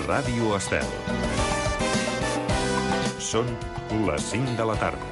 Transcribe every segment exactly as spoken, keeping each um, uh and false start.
Ràdio Estel. Són les cinc de la tarda.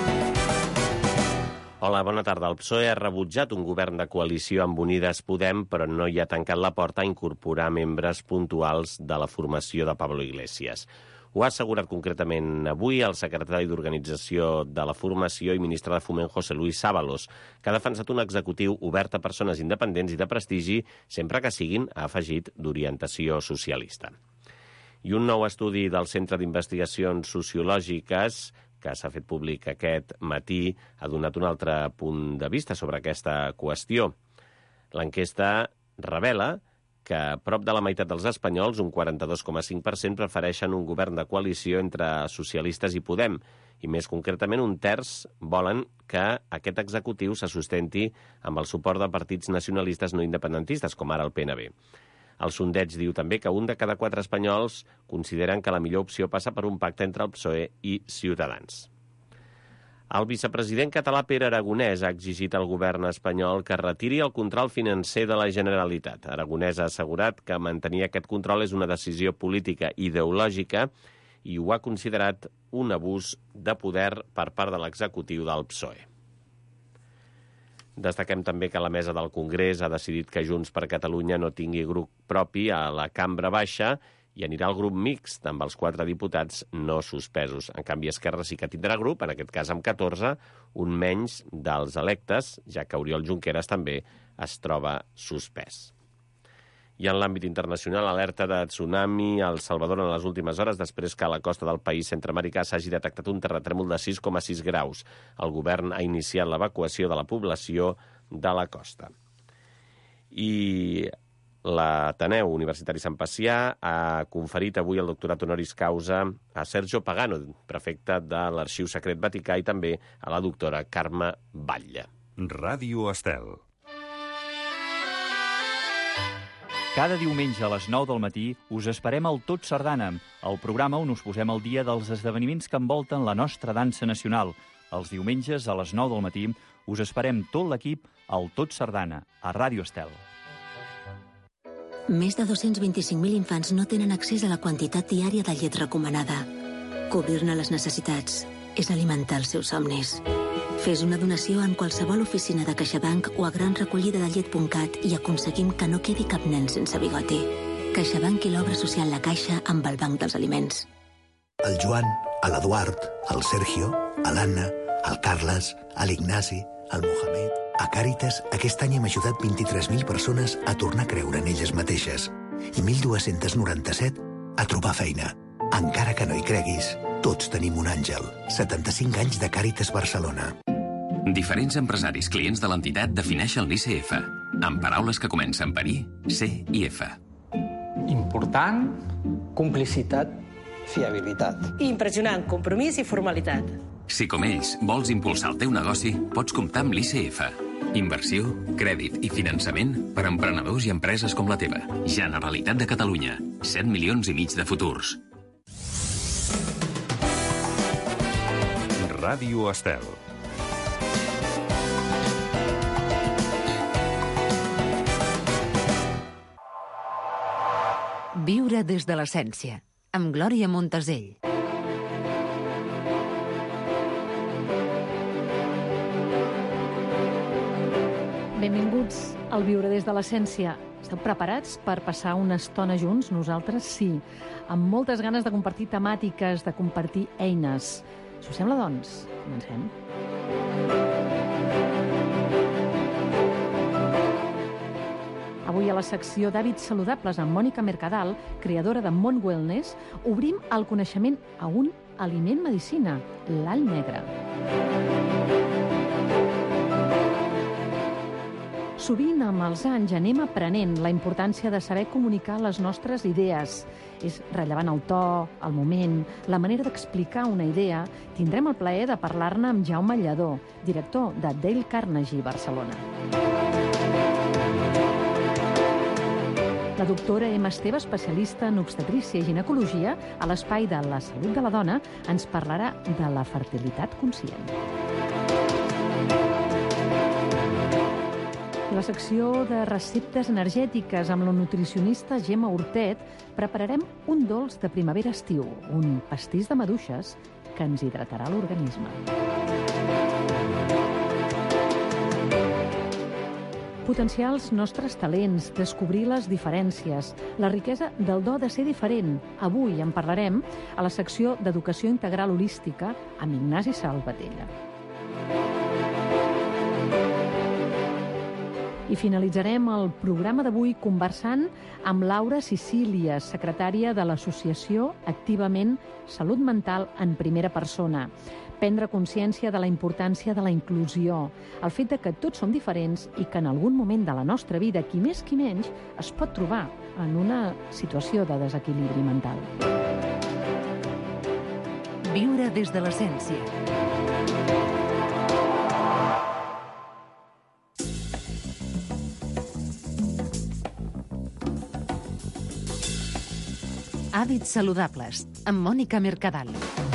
Hola, bona tarda. El P S O E ha rebutjat un govern de coalició amb Unides Podem, però no hi ha tancat la porta a incorporar membres puntuals de la formació de Pablo Iglesias. Ho ha assegurat concretament avui el secretari d'Organització de la Formació i ministre de Foment, José Luis Ábalos, que ha defensat un executiu obert a persones independents i de prestigi, sempre que siguin, ha afegit, d'orientació socialista. I un nou estudi del Centre d'Investigacions Sociològiques, que s'ha fet públic aquest matí, ha donat un altre punt de vista sobre aquesta qüestió. L'enquesta revela que prop de la meitat dels espanyols, un quaranta-dos coma cinc per cent, prefereixen un govern de coalició entre socialistes i Podem, i més concretament un terç volen que aquest executiu se sustenti amb el suport de partits nacionalistes no independentistes, com ara el P N B. El sondeig diu també que un de cada quatre espanyols consideren que la millor opció passa per un pacte entre el P S O E i Ciutadans. El vicepresident català Pere Aragonès ha exigit al govern espanyol que retiri el control financer de la Generalitat. Aragonès ha assegurat que mantenir aquest control és una decisió política ideològica i ho ha considerat un abús de poder per part de l'executiu del P S O E. Destaquem també que la mesa del Congrés ha decidit que Junts per Catalunya no tingui grup propi a la cambra baixa i anirà al grup mixt amb els quatre diputats no suspesos. En canvi, Esquerra sí que tindrà grup, en aquest cas amb catorze, un menys dels electes, ja que Oriol Junqueras també es troba suspès. I en l'àmbit internacional, alerta de tsunami a El Salvador en les últimes hores, després que a la costa del país centreamericà s'hagi detectat un terratrèmol de sis coma sis graus. El govern ha iniciat l'evacuació de la població de la costa. I l'Ateneu Universitari Sant Pacià ha conferit avui el doctorat honoris causa a Sergio Pagano, prefecte de l'Arxiu Secret Vaticà, i també a la doctora Carme Batlle. Ràdio Estel. Cada diumenge a les nou del matí us esperem al Tot Sardana, el programa on us posem al dia dels esdeveniments que envolten la nostra dansa nacional. Els diumenges a les nou del matí us esperem tot l'equip al Tot Sardana, a Ràdio Estel. Més de dos-cents vint-i-cinc mil infants no tenen accés a la quantitat diària de llet recomanada. Cobrir-ne les necessitats és alimentar els seus somnis. Fes una donació en qualsevol oficina de CaixaBank o a gran recollida de llet punt cat i aconseguim que no quedi cap nen sense bigoti. CaixaBank i l'obra social La Caixa amb el Banc dels Aliments. El Joan, l'Eduard, el Sergio, l'Anna, el Carles, l'Ignasi, el Mohamed... A Càritas, aquest any hem ajudat vint-i-tres mil persones a tornar a creure en elles mateixes i mil dos-cents noranta-set a trobar feina. Encara que no hi creguis, tots tenim un àngel. setanta-cinc anys de Càritas Barcelona. Diferents empresaris clients de l'entitat defineixen l'I C F, amb paraules que comencen per I, C i F. Important, complicitat, fiabilitat. Impressionant, compromís i formalitat. Si com ells vols impulsar el teu negoci, pots comptar amb l'I C F. Inversió, crèdit i finançament per a emprenedors i empreses com la teva. Generalitat de Catalunya. set milions i mig de futurs. Ràdio Estel. Viure des de l'essència, amb Glòria Montesell. Benvinguts al Viure des de l'essència. Esteu preparats per passar una estona junts? Nosaltres sí, amb moltes ganes de compartir temàtiques, de compartir eines. Si us sembla, doncs, comencem. Avui a la secció d'hàbits saludables amb Mònica Mercadal, creadora de Mont Wellness, obrim el coneixement a un aliment medicina, l'all negre. Sovint, amb els anys, anem aprenent la importància de saber comunicar les nostres idees. És rellevant el to, el moment, la manera d'explicar una idea. Tindrem el plaer de parlar-ne amb Jaume Lledó, director de Dale Carnegie Barcelona. La doctora Emma Esteve, especialista en obstetrícia i ginecologia, a l'espai de la salut de la dona, ens parlarà de la fertilitat conscient. A la secció de receptes energètiques amb la nutricionista Gemma Hortet prepararem un dolç de primavera-estiu, un pastís de maduixes que ens hidratarà l'organisme. Potenciar els nostres talents, descobrir les diferències, la riquesa del do de ser diferent. Avui en parlarem a la secció d'Educació Integral Holística amb Ignasi Salvatella. I finalitzarem el programa d'avui conversant amb Laura Sicília, secretària de l'associació Activament Salut Mental en Primera Persona. Prendre consciència de la importància de la inclusió, el fet de que tots som diferents i que en algun moment de la nostra vida, qui més qui menys, es pot trobar en una situació de desequilibri mental. Viure des de l'essència. Hàbits saludables, amb Mònica Mercadal.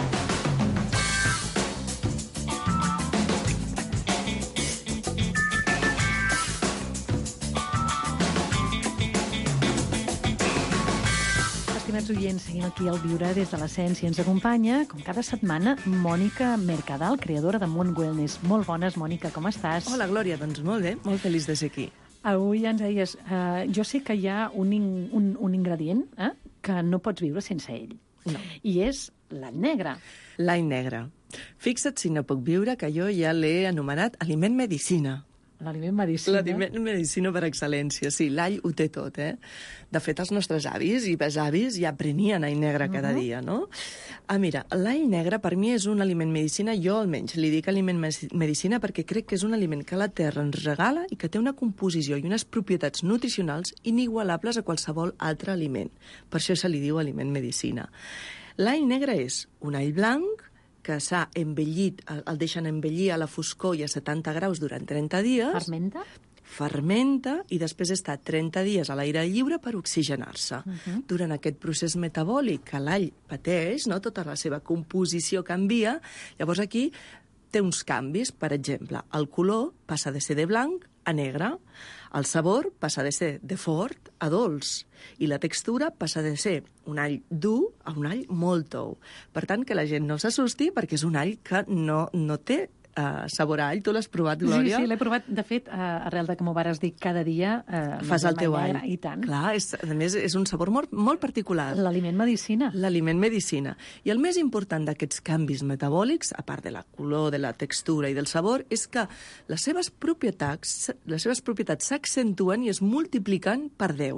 Estimats oients, seguim aquí al Viure des de l'Essència. Ens acompanya, com cada setmana, Mònica Mercadal, creadora de Mont Wellness. Molt bones, Mònica, com estàs? Hola, Glòria, doncs molt bé, molt feliç de ser aquí. Avui ens deies, uh, jo sé que hi ha un, in, un, un ingredient eh, que no pots viure sense ell. No. I és l'all negre. L'all negre. Fixa't si no puc viure, que jo ja l'he anomenat aliment medicina. L'aliment medicina. L'aliment medicina per excel·lència, sí, l'all ho té tot, eh? De fet, els nostres avis i besavis ja prenien all negre cada uh-huh. dia, no? Ah, mira, l'all negre per mi és un aliment medicina, jo almenys li dic aliment medicina perquè crec que és un aliment que la terra ens regala i que té una composició i unes propietats nutricionals inigualables a qualsevol altre aliment. Per això se li diu aliment medicina. L'all negre és un all blanc que s'ha envellit, el deixen envellir a la foscor i a setanta graus durant trenta dies. Fermenta? Fermenta i després està trenta dies a l'aire lliure per oxigenar-se. Uh-huh. Durant aquest procés metabòlic que l'all pateix, no? Tota la seva composició canvia, llavors aquí té uns canvis. Per exemple, el color passa de ser de blanc a negre, el sabor passa de ser de fort a dolç i la textura passa de ser un all dur a un all molt tou. Per tant, que la gent no s'assusti perquè és un all que no, no té uh, sabor a all. Tu l'has provat, Glòria? Sí, sí, l'he provat. De fet, uh, arrel de que m'ho vares dir cada dia... Uh, Fas el teu all. I tant. Clar, és, a més, és un sabor molt, molt particular. L'aliment medicina. L'aliment medicina. I el més important d'aquests canvis metabòlics, a part de la color, de la textura i del sabor, és que les seves propietats les seves propietats s'accentuen i es multipliquen per deu.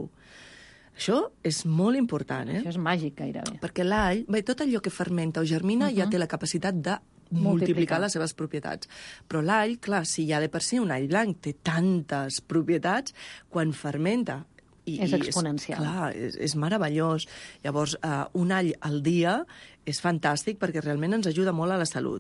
Això és molt important, eh? Això és màgic, gairebé. Perquè l'all, bé, tot allò que fermenta o germina uh-huh. ja té la capacitat de multiplicar, multiplicar les seves propietats. Però l'all, clar, si ja de per si un all blanc té tantes propietats, quan fermenta... I, és i exponencial. És, clar, és, és meravellós. Llavors, uh, un all al dia és fantàstic perquè realment ens ajuda molt a la salut.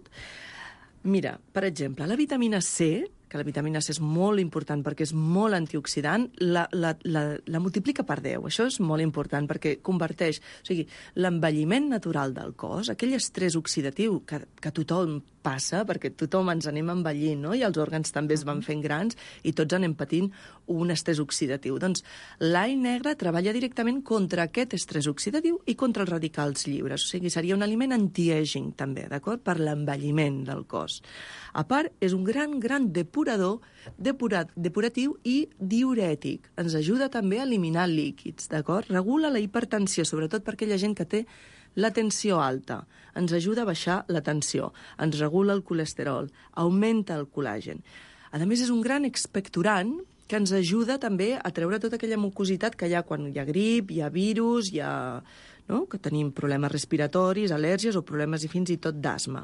Mira, per exemple, la vitamina C, que la vitamina C és molt important perquè és molt antioxidant, la, la, la, la multiplica per deu. Això és molt important perquè converteix... O sigui, l'envelliment natural del cos, aquell estrès oxidatiu que, que tothom passa, perquè tothom ens anem envellint, no? I els òrgans també es van fent grans i tots anem patint un estrès oxidatiu. Doncs l'all negre treballa directament contra aquest estrès oxidatiu i contra els radicals lliures. O sigui, seria un aliment anti-aging, també, d'acord? Per l'envelliment del cos. A part, és un gran, gran depurador, depurat, depuratiu i diurètic. Ens ajuda també a eliminar líquids, d'acord? Regula la hipertensió, sobretot per aquella gent que té la tensió alta. Ens ajuda a baixar la tensió. Ens regula el colesterol. Augmenta el col·làgen. A més, és un gran expectorant que ens ajuda també a treure tota aquella mucositat que hi ha quan hi ha grip, hi ha virus, hi ha... no? Que tenim problemes respiratoris, al·lèrgies o problemes i fins i tot d'asma.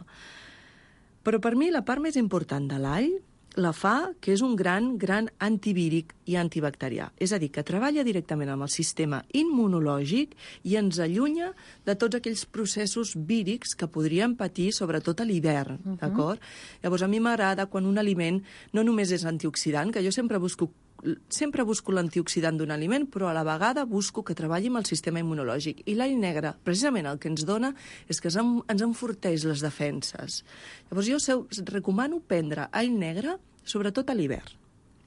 Però per mi la part més important de l'all la fa que és un gran, gran antivíric i antibacterià. És a dir, que treballa directament amb el sistema immunològic i ens allunya de tots aquells processos vírics que podríem patir, sobretot a l'hivern, uh-huh. d'acord? Llavors, a mi m'agrada quan un aliment no només és antioxidant, que jo sempre busco sempre busco l'antioxidant d'un aliment, però a la vegada busco que treballi amb el sistema immunològic. I l'all negre, precisament el que ens dona és que ens enforteix les defenses. Llavors jo recomano prendre all negre, sobretot a l'hivern.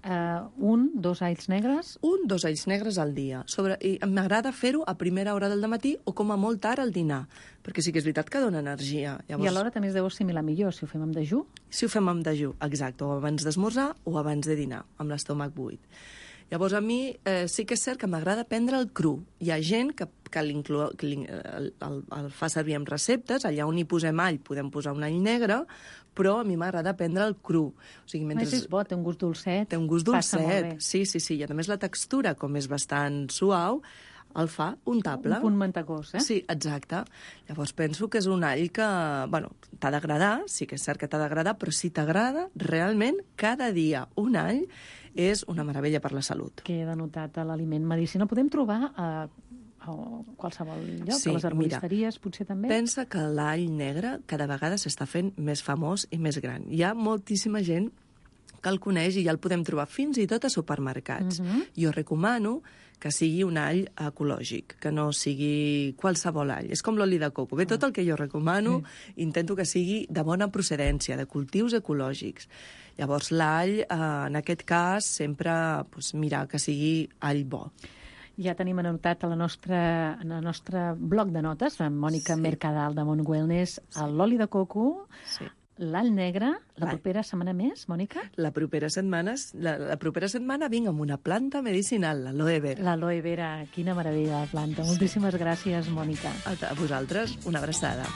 Uh, un, dos alls negres? Un, dos alls negres al dia. Sobre, i m'agrada fer-ho a primera hora del matí o com a molt tard al dinar, perquè sí que és veritat que dona energia. Llavors, I alhora també es deu assimilar millor, si ho fem amb dejú? Si ho fem amb dejú, exacte, o abans d'esmorzar o abans de dinar, amb l'estómac buit. Llavors, a mi eh, sí que és cert que m'agrada prendre el cru. Hi ha gent que, que, que el, el, el fa servir amb receptes, allà on hi posem all podem posar un all negre, però a mi m'agrada prendre el cru. O sigui, mentre... És bo, té un gust dolcet. Té un gust dolcet, sí, sí, sí. I a més la textura, com és bastant suau, el fa untable. Un punt mantecós, eh? Sí, exacte. Llavors penso que és un all que, bueno, t'ha d'agradar, sí que és cert que t'ha d'agradar, però si t'agrada, realment, cada dia un all és una meravella per la salut. Queda anotat a l'aliment medicinal. Podem trobar a, a qualsevol lloc, sí, a les herboristeries, potser també? Pensa que l'all negre cada vegada s'està fent més famós i més gran. Hi ha moltíssima gent que el coneix i ja el podem trobar fins i tot a supermercats. Uh-huh. Jo recomano que sigui un all ecològic, que no sigui qualsevol all. És com l'oli de coco. Bé, tot el que jo recomano, sí. intento que sigui de bona procedència, de cultius ecològics. Llavors, l'all, eh, en aquest cas, sempre pues, mirar que sigui all bo. Ja tenim anotat a la nostra, en el nostre bloc de notes, amb Mònica sí. Mercadal de Mont Wellness, sí. l'oli de coco, sí. l'all negre, la propera setmana més, Mònica? La propera setmana, la, la propera setmana vinc amb una planta medicinal, l'aloe vera. L'aloe vera, quina meravella de planta. Moltíssimes gràcies, Mònica. A, a vosaltres, una abraçada.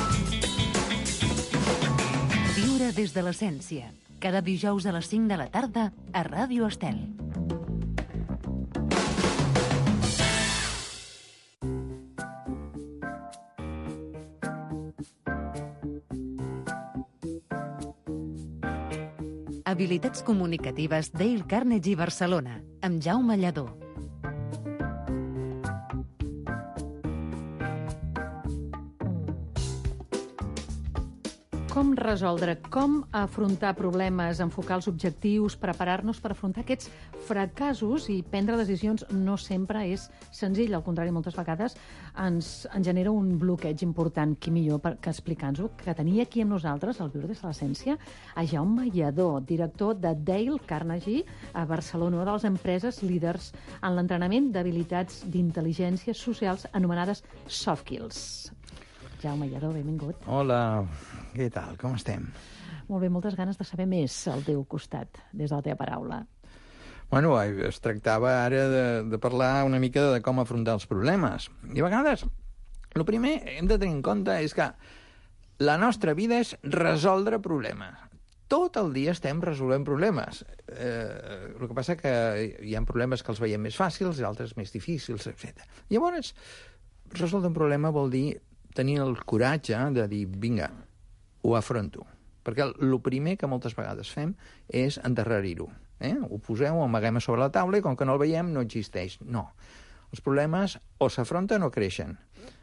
Viure des de l'essència. Cada dijous a les cinc de la tarda a Ràdio Estel. Habilitats comunicatives Dale Carnegie Barcelona, amb Jaume Lladó. Com resoldre, com afrontar problemes, enfocar els objectius, preparar-nos per afrontar aquests fracassos i prendre decisions no sempre és senzill. Al contrari, moltes vegades ens, ens genera un bloqueig important. Qui millor per, que explicar-nos-ho, que tenia aquí amb nosaltres, al Viure des de l'Essència, a Jaume Lladó, director de Dale Carnegie a Barcelona, una de les empreses líders en l'entrenament d'habilitats d'intel·ligències socials anomenades soft skills. Jaume Lladó, benvingut. Hola, què tal? Com estem? Molt bé, moltes ganes de saber més al teu costat, des de la teva paraula. Bueno, es tractava ara de, de parlar una mica de com afrontar els problemes. I a vegades, el primer hem de tenir en compte és que la nostra vida és resoldre problemes. Tot el dia estem resolent problemes. Eh, el que passa que hi ha problemes que els veiem més fàcils i altres més difícils, etcètera. Llavors, resoldre un problema vol dir tenir el coratge de dir, vinga, ho afronto. Perquè el primer que moltes vegades fem és endarrerir-ho. Eh? Ho poseu, ho amaguem a sobre la taula i com que no el veiem no existeix. No. Els problemes o s'afronten o creixen.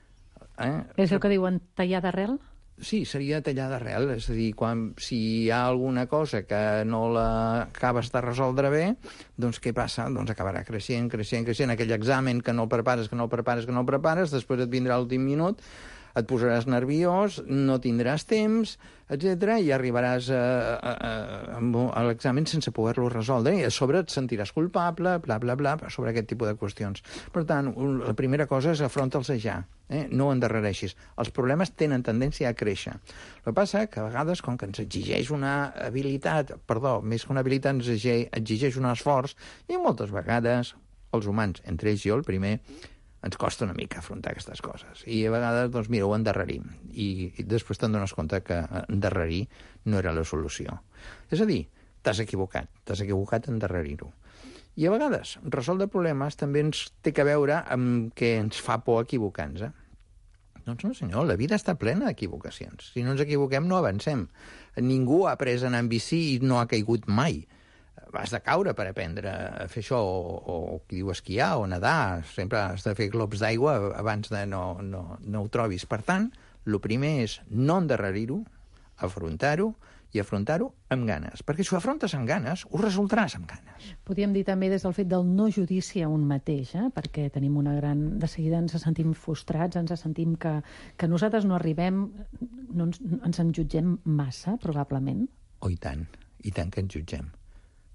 Eh? És el que diuen tallar d'arrel? Sí, seria tallar d'arrel. És a dir, quan, si hi ha alguna cosa que no l'acabes de resoldre bé, doncs què passa? Doncs acabarà creixent, creixent, creixent. Aquell examen que no el prepares, que no el prepares, que no el prepares, després et vindrà l'últim minut, et posaràs nerviós, no tindràs temps, etcètera, i arribaràs a, a, a, a l'examen sense poder-lo resoldre, i a sobre et sentiràs culpable, bla, bla, bla, sobre aquest tipus de qüestions. Per tant, la primera cosa és afronta'ls ja, eh? No endarrereixis. Els problemes tenen tendència a créixer. El que passa que a vegades, com que ens exigeix una habilitat, perdó, més que una habilitat, ens exigeix un esforç, i moltes vegades els humans, entre ells jo el primer, ens costa una mica afrontar aquestes coses. I a vegades, doncs mira, ho endarrerim. I, i després te'n dones compte que endarrerir no era la solució. És a dir, t'has equivocat, t'has equivocat en endarrerir-ho. I a vegades, resoldre problemes també ens té que veure amb què ens fa por equivocar-nos. Eh? Doncs no, senyor, la vida està plena d'equivocacions. Si no ens equivoquem, no avancem. Ningú ha après a anar en bici i no ha caigut mai. Has de caure per aprendre a fer això, o, o qui diu esquiar o nedar. Sempre has de fer globs d'aigua abans de no, no, no ho trobis. Per tant, el primer és no endarrerir-ho, afrontar-ho, i afrontar-ho amb ganes. Perquè si ho afrontes amb ganes, ho resoldràs amb ganes. Podríem dir també des del fet del no judici a un mateix, eh? Perquè tenim una gran... De seguida ens sentim frustrats, ens sentim que, que nosaltres no arribem, no ens, ens en jutgem massa, probablement. Oh, i tant, i tant que ens jutgem.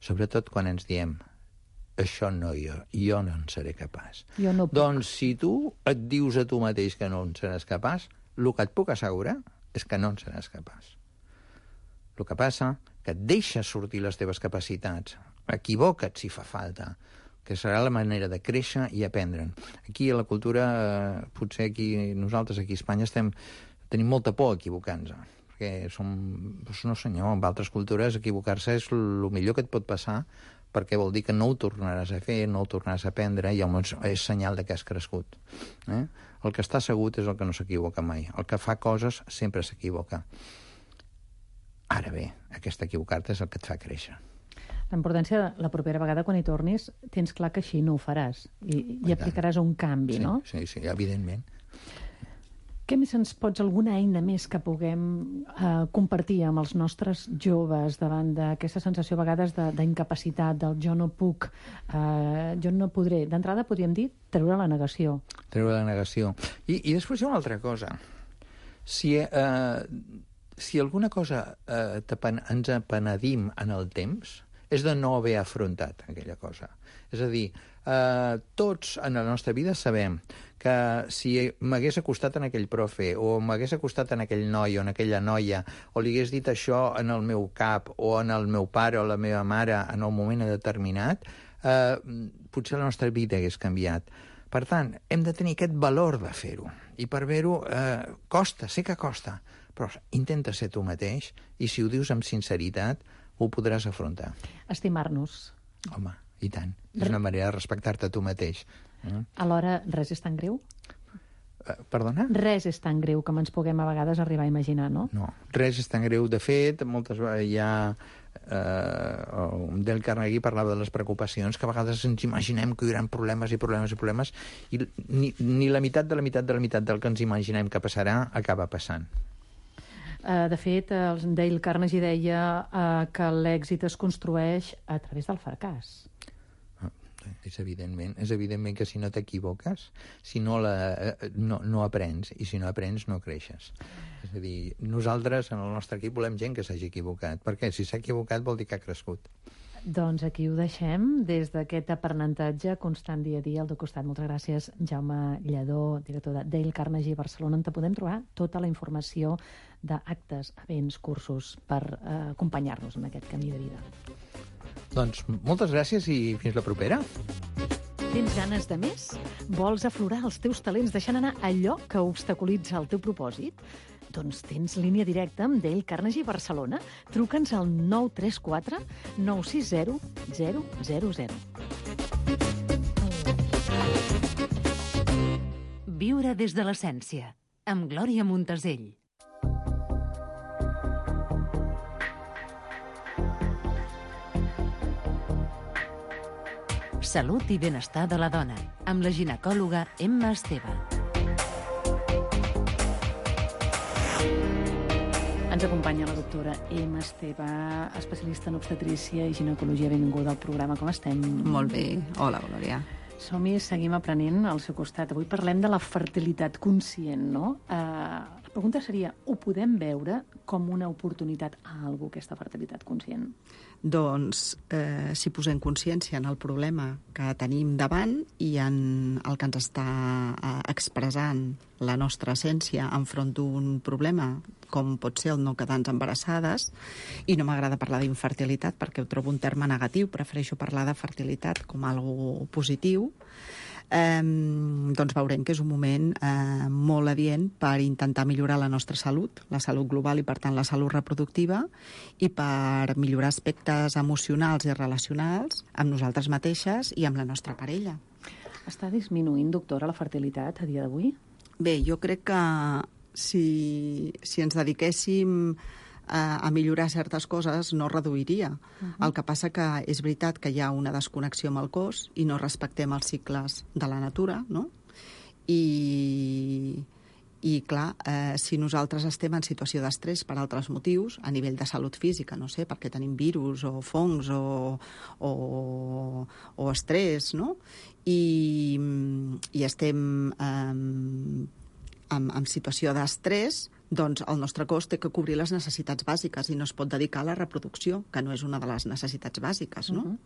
sobretot quan ens diem això no jo, jo no en seré capaç. Jo no puc. Doncs si tu et dius a tu mateix que no en seràs capaç, el que et puc assegurar és que no en seràs capaç. El que passa que et deixes sortir les teves capacitats, equivoca't si fa falta, que serà la manera de créixer i aprendre'n. Aquí a la cultura, eh, potser aquí nosaltres aquí a Espanya estem, tenim molta por a equivocar-nos, perquè som, doncs no senyor, en altres cultures equivocar-se és el millor que et pot passar, perquè vol dir que no ho tornaràs a fer, no ho tornaràs a aprendre, i llavors és senyal de que has crescut. Eh? El que està assegut és el que no s'equivoca mai. El que fa coses sempre s'equivoca. Ara bé, aquest equivocar-te és el que et fa créixer. La importància de la propera vegada quan hi tornis, tens clar que així no ho faràs i, i aplicaràs un canvi, sí, no? Sí, sí, evidentment. Què més ens pots, alguna eina més que puguem eh, compartir amb els nostres joves davant d'aquesta sensació a vegades d'incapacitat, del jo no puc, eh, jo no podré? D'entrada podríem dir treure la negació. Treure la negació. I, i després hi ha una altra cosa. Si, eh, si alguna cosa eh, ens apenedim en el temps, és de no haver afrontat aquella cosa. És a dir, eh, tots en la nostra vida sabem que si m'hagués acostat en aquell profe, o m'hagués acostat en aquell noi o en aquella noia, o li hagués dit això en el meu cap, o en el meu pare o la meva mare en un moment determinat, eh, potser la nostra vida hagués canviat. Per tant, hem de tenir aquest valor de fer-ho. I per fer-ho, eh, costa, sé que costa, però intenta ser tu mateix, i si ho dius amb sinceritat, ho podràs afrontar. Estimar-nos. Home, i tant. És una manera de respectar-te tu mateix. Mm? Alhora, res és tan greu? Uh, perdona? Res és tan greu com ens puguem a vegades arribar a imaginar, no? No, res és tan greu. De fet, moltes vegades hi ha... Uh, Dale Carnegie parlava de les preocupacions, que a vegades ens imaginem que hi haurà problemes i problemes i problemes, i ni, ni la meitat de la meitat de la meitat del que ens imaginem que passarà acaba passant. Uh, de fet, uh, Dale Carnegie deia uh, que l'èxit es construeix a través del fracàs. Ah, és evidentment, és evidentment que si no t'equivoques, si no, la, no, no aprens, i si no aprens no creixes. És a dir, nosaltres en el nostre equip volem gent que s'hagi equivocat, perquè si s'ha equivocat vol dir que ha crescut. Doncs aquí ho deixem, des d'aquest aprenentatge constant dia a dia al teu costat. Moltes gràcies, Jaume Lledó, director de Dale Carnegie Barcelona, on te podem trobar tota la informació d'actes, events, cursos per eh, acompanyar-nos en aquest camí de vida. Doncs moltes gràcies i fins la propera. Tens ganes de més? Vols aflorar els teus talents deixant anar allò que obstaculitza el teu propòsit? Doncs tens línia directa amb Dale Carnegie Barcelona. Truca'ns al nou tres quatre nou sis zero zero zero zero. Viure des de l'essència, amb Glòria Montesell. Salut i benestar de la dona, amb la ginecòloga Emma Esteve. Ens acompanya la doctora Emma Esteve, especialista en obstetrícia i ginecologia. Benvinguda al programa. Com estem? Molt bé. Hola, Glòria. Som-hi, seguim aprenent al seu costat. Avui parlem de la fertilitat conscient, no? Eh, la pregunta seria, ho podem veure com una oportunitat a algú, aquesta fertilitat conscient? Doncs, eh, si posem consciència en el problema que tenim davant i en el que ens està eh, expressant la nostra essència enfront d'un problema, com pot ser el no quedar-nos embarassades, i no m'agrada parlar d'infertilitat perquè ho trobo un terme negatiu, prefereixo parlar de fertilitat com algo positiu, eh, doncs veurem que és un moment eh, molt adient per intentar millorar la nostra salut, la salut global i, per tant, la salut reproductiva, i per millorar aspectes emocionals i relacionals amb nosaltres mateixes i amb la nostra parella. Està disminuint, doctora, la fertilitat a dia d'avui? Bé, jo crec que si, si ens dediquéssim a, a millorar certes coses, no reduiria. Uh-huh. El que passa que és veritat que hi ha una desconnexió amb el cos i no respectem els cicles de la natura, no? I, i clar, eh, si nosaltres estem en situació d'estrès per altres motius, a nivell de salut física, no sé, perquè tenim virus o fongs o, o, o estrès, no? I, i estem... Eh, Amb, amb situació d'estrès, doncs el nostre cos té que cobrir les necessitats bàsiques i no es pot dedicar a la reproducció, que no és una de les necessitats bàsiques, no? Uh-huh.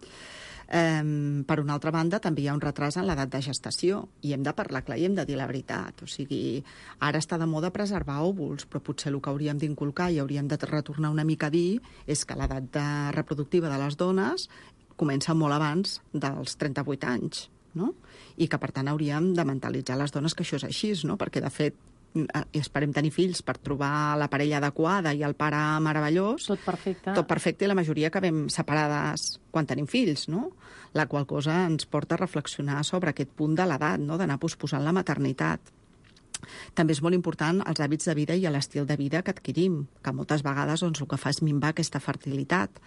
Um, per una altra banda, també hi ha un retras en l'edat de gestació i hem de parlar clar i hem de dir la veritat. O sigui, ara està de moda preservar òvuls, però potser el que hauríem d'inculcar i hauríem de retornar una mica a dir és que l'edat de reproductiva de les dones comença molt abans dels trenta-vuit anys, no? I que, per tant, hauríem de mentalitzar les dones que això és així, no? Perquè, de fet, esperem tenir fills per trobar la parella adequada i el pare meravellós. Tot perfecte. Tot perfecte, i la majoria acabem separades quan tenim fills, no? La qual cosa ens porta a reflexionar sobre aquest punt de l'edat, no? D'anar posposant la maternitat. També és molt important els hàbits de vida i l'estil de vida que adquirim, que moltes vegades doncs, el que fa és minvar aquesta fertilitat.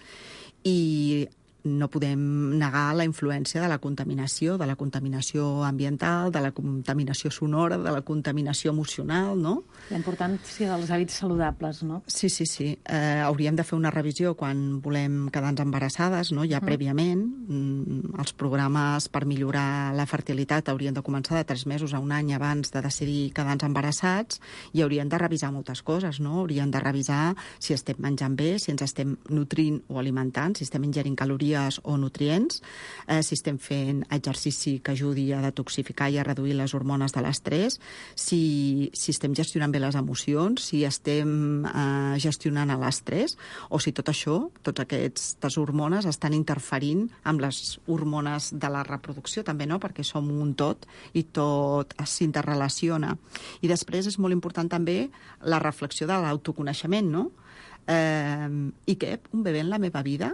I no podem negar la influència de la contaminació, de la contaminació ambiental, de la contaminació sonora, de la contaminació emocional, no? La importància dels hàbits saludables, no? Sí, sí, sí. Eh, hauríem de fer una revisió quan volem quedar-nos embarassades, no? Ja mm. prèviament. Mm, els programes per millorar la fertilitat haurien de començar de tres mesos a un any abans de decidir quedar-nos embarassats i haurien de revisar moltes coses, no? Haurien de revisar si estem menjant bé, si ens estem nutrint o alimentant, si estem ingerint calories o nutrients, eh, si estem fent exercici que ajudi a detoxificar i a reduir les hormones de l'estrès, si, si estem gestionant bé les emocions, si estem eh, gestionant l'estrès, o si tot això, tots aquestes hormones estan interferint amb les hormones de la reproducció també, no? Perquè som un tot i tot s'interrelaciona. I després és molt important també la reflexió de l'autoconeixement, no? Eh, I què? Un bebè en la meva vida?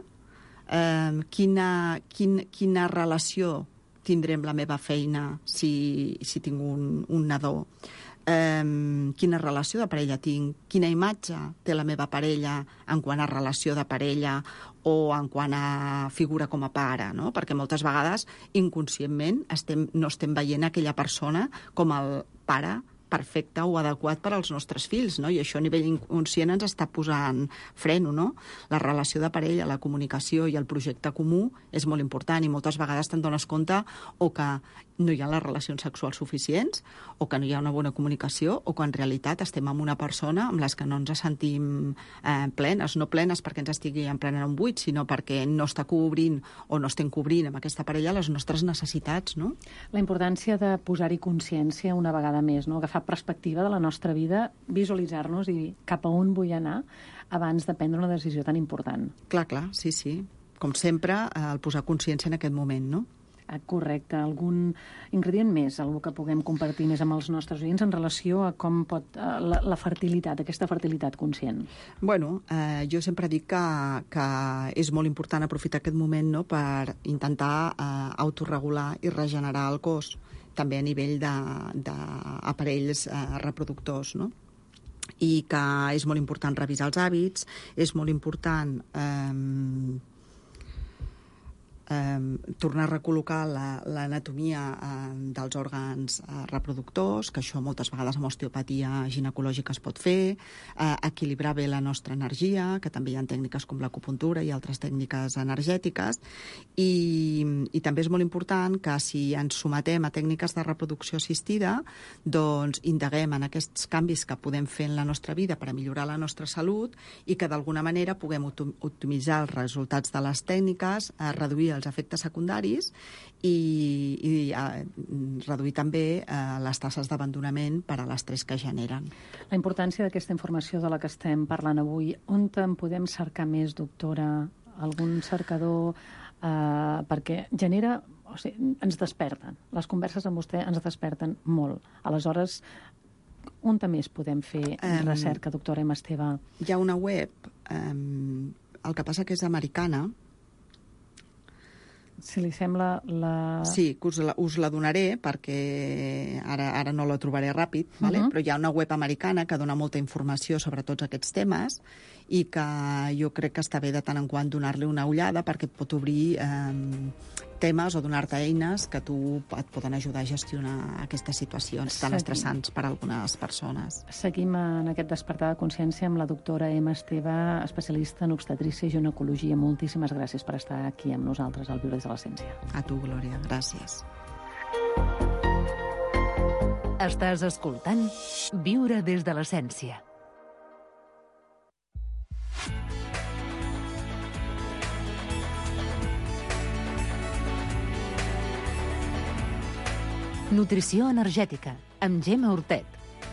Eh, quina, quin, quina relació tindré amb la meva feina si, si tinc un, un nadó? Eh, quina relació de parella tinc? Quina imatge té la meva parella en quant a relació de parella o en quant a figura com a pare, no? Perquè moltes vegades, inconscientment, estem, no estem veient aquella persona com el pare perfecte o adequat per als nostres fills, no? I això a nivell inconscient ens està posant freno, no? La relació de parella, la comunicació i el projecte comú és molt important i moltes vegades te'n dones compte o que no hi ha les relacions sexuals suficients o que no hi ha una bona comunicació o que en realitat estem amb una persona amb les que no ens sentim eh, plenes, no plenes perquè ens estigui emplenant un buit, sinó perquè no està cobrint o no estem cobrint amb aquesta parella les nostres necessitats, no? La importància de posar-hi consciència una vegada més, no? Agafar perspectiva de la nostra vida, visualitzar-nos i cap a on vull anar abans de prendre una decisió tan important. Clar, clar, sí, sí. Com sempre, el posar consciència en aquest moment, no? Correcte. Algun ingredient més, algú que puguem compartir més amb els nostres oients en relació a com pot la, la fertilitat, aquesta fertilitat conscient? Bueno, eh, jo sempre dic que, que és molt important aprofitar aquest moment, no?, per intentar eh, autorregular i regenerar el cos, també a nivell d'aparells eh, reproductors, no? I que és molt important revisar els hàbits, és molt important eh, eh, tornar a recol·locar l'anatomia la, eh, dels òrgans eh, reproductors, que això moltes vegades amb osteopatia ginecològica es pot fer, eh, equilibrar bé la nostra energia, que també hi ha tècniques com l'acupuntura i altres tècniques energètiques, i, i també és molt important que si ens sometem a tècniques de reproducció assistida, doncs indaguem en aquests canvis que podem fer en la nostra vida per a millorar la nostra salut i que d'alguna manera puguem optimitzar els resultats de les tècniques, eh, reduir els efectes secundaris i, i eh, reduir també eh, les tasses d'abandonament per a l'estrès que generen. La importància d'aquesta informació de la que estem parlant avui, on en podem cercar més, doctora? Algun cercador? Eh, perquè genera... O sigui, ens desperten. Les converses amb vostè ens desperten molt. Aleshores, on més podem fer um, recerca, doctora Emma Esteve? Hi ha una web, um, el que passa que és americana. Si li sembla la... Sí, us la, us la donaré perquè ara, ara no la trobaré ràpid, vale? Uh-huh. Però hi ha una web americana que dona molta informació sobre tots aquests temes i que jo crec que està bé de tant en quant donar-li una ullada perquè et pot obrir eh, temes o donar-te eines que tu et poden ajudar a gestionar aquestes situacions tan Seguim. estressants per a algunes persones. Seguim en aquest despertar de consciència amb la doctora Emma Esteve, especialista en obstetrícia i ginecologia. Moltíssimes gràcies per estar aquí amb nosaltres al Viure des de l'Essència. A tu, Glòria. Gràcies. Estàs escoltant Viure des de l'Essència. Nutrició energètica, amb Gemma Hortet.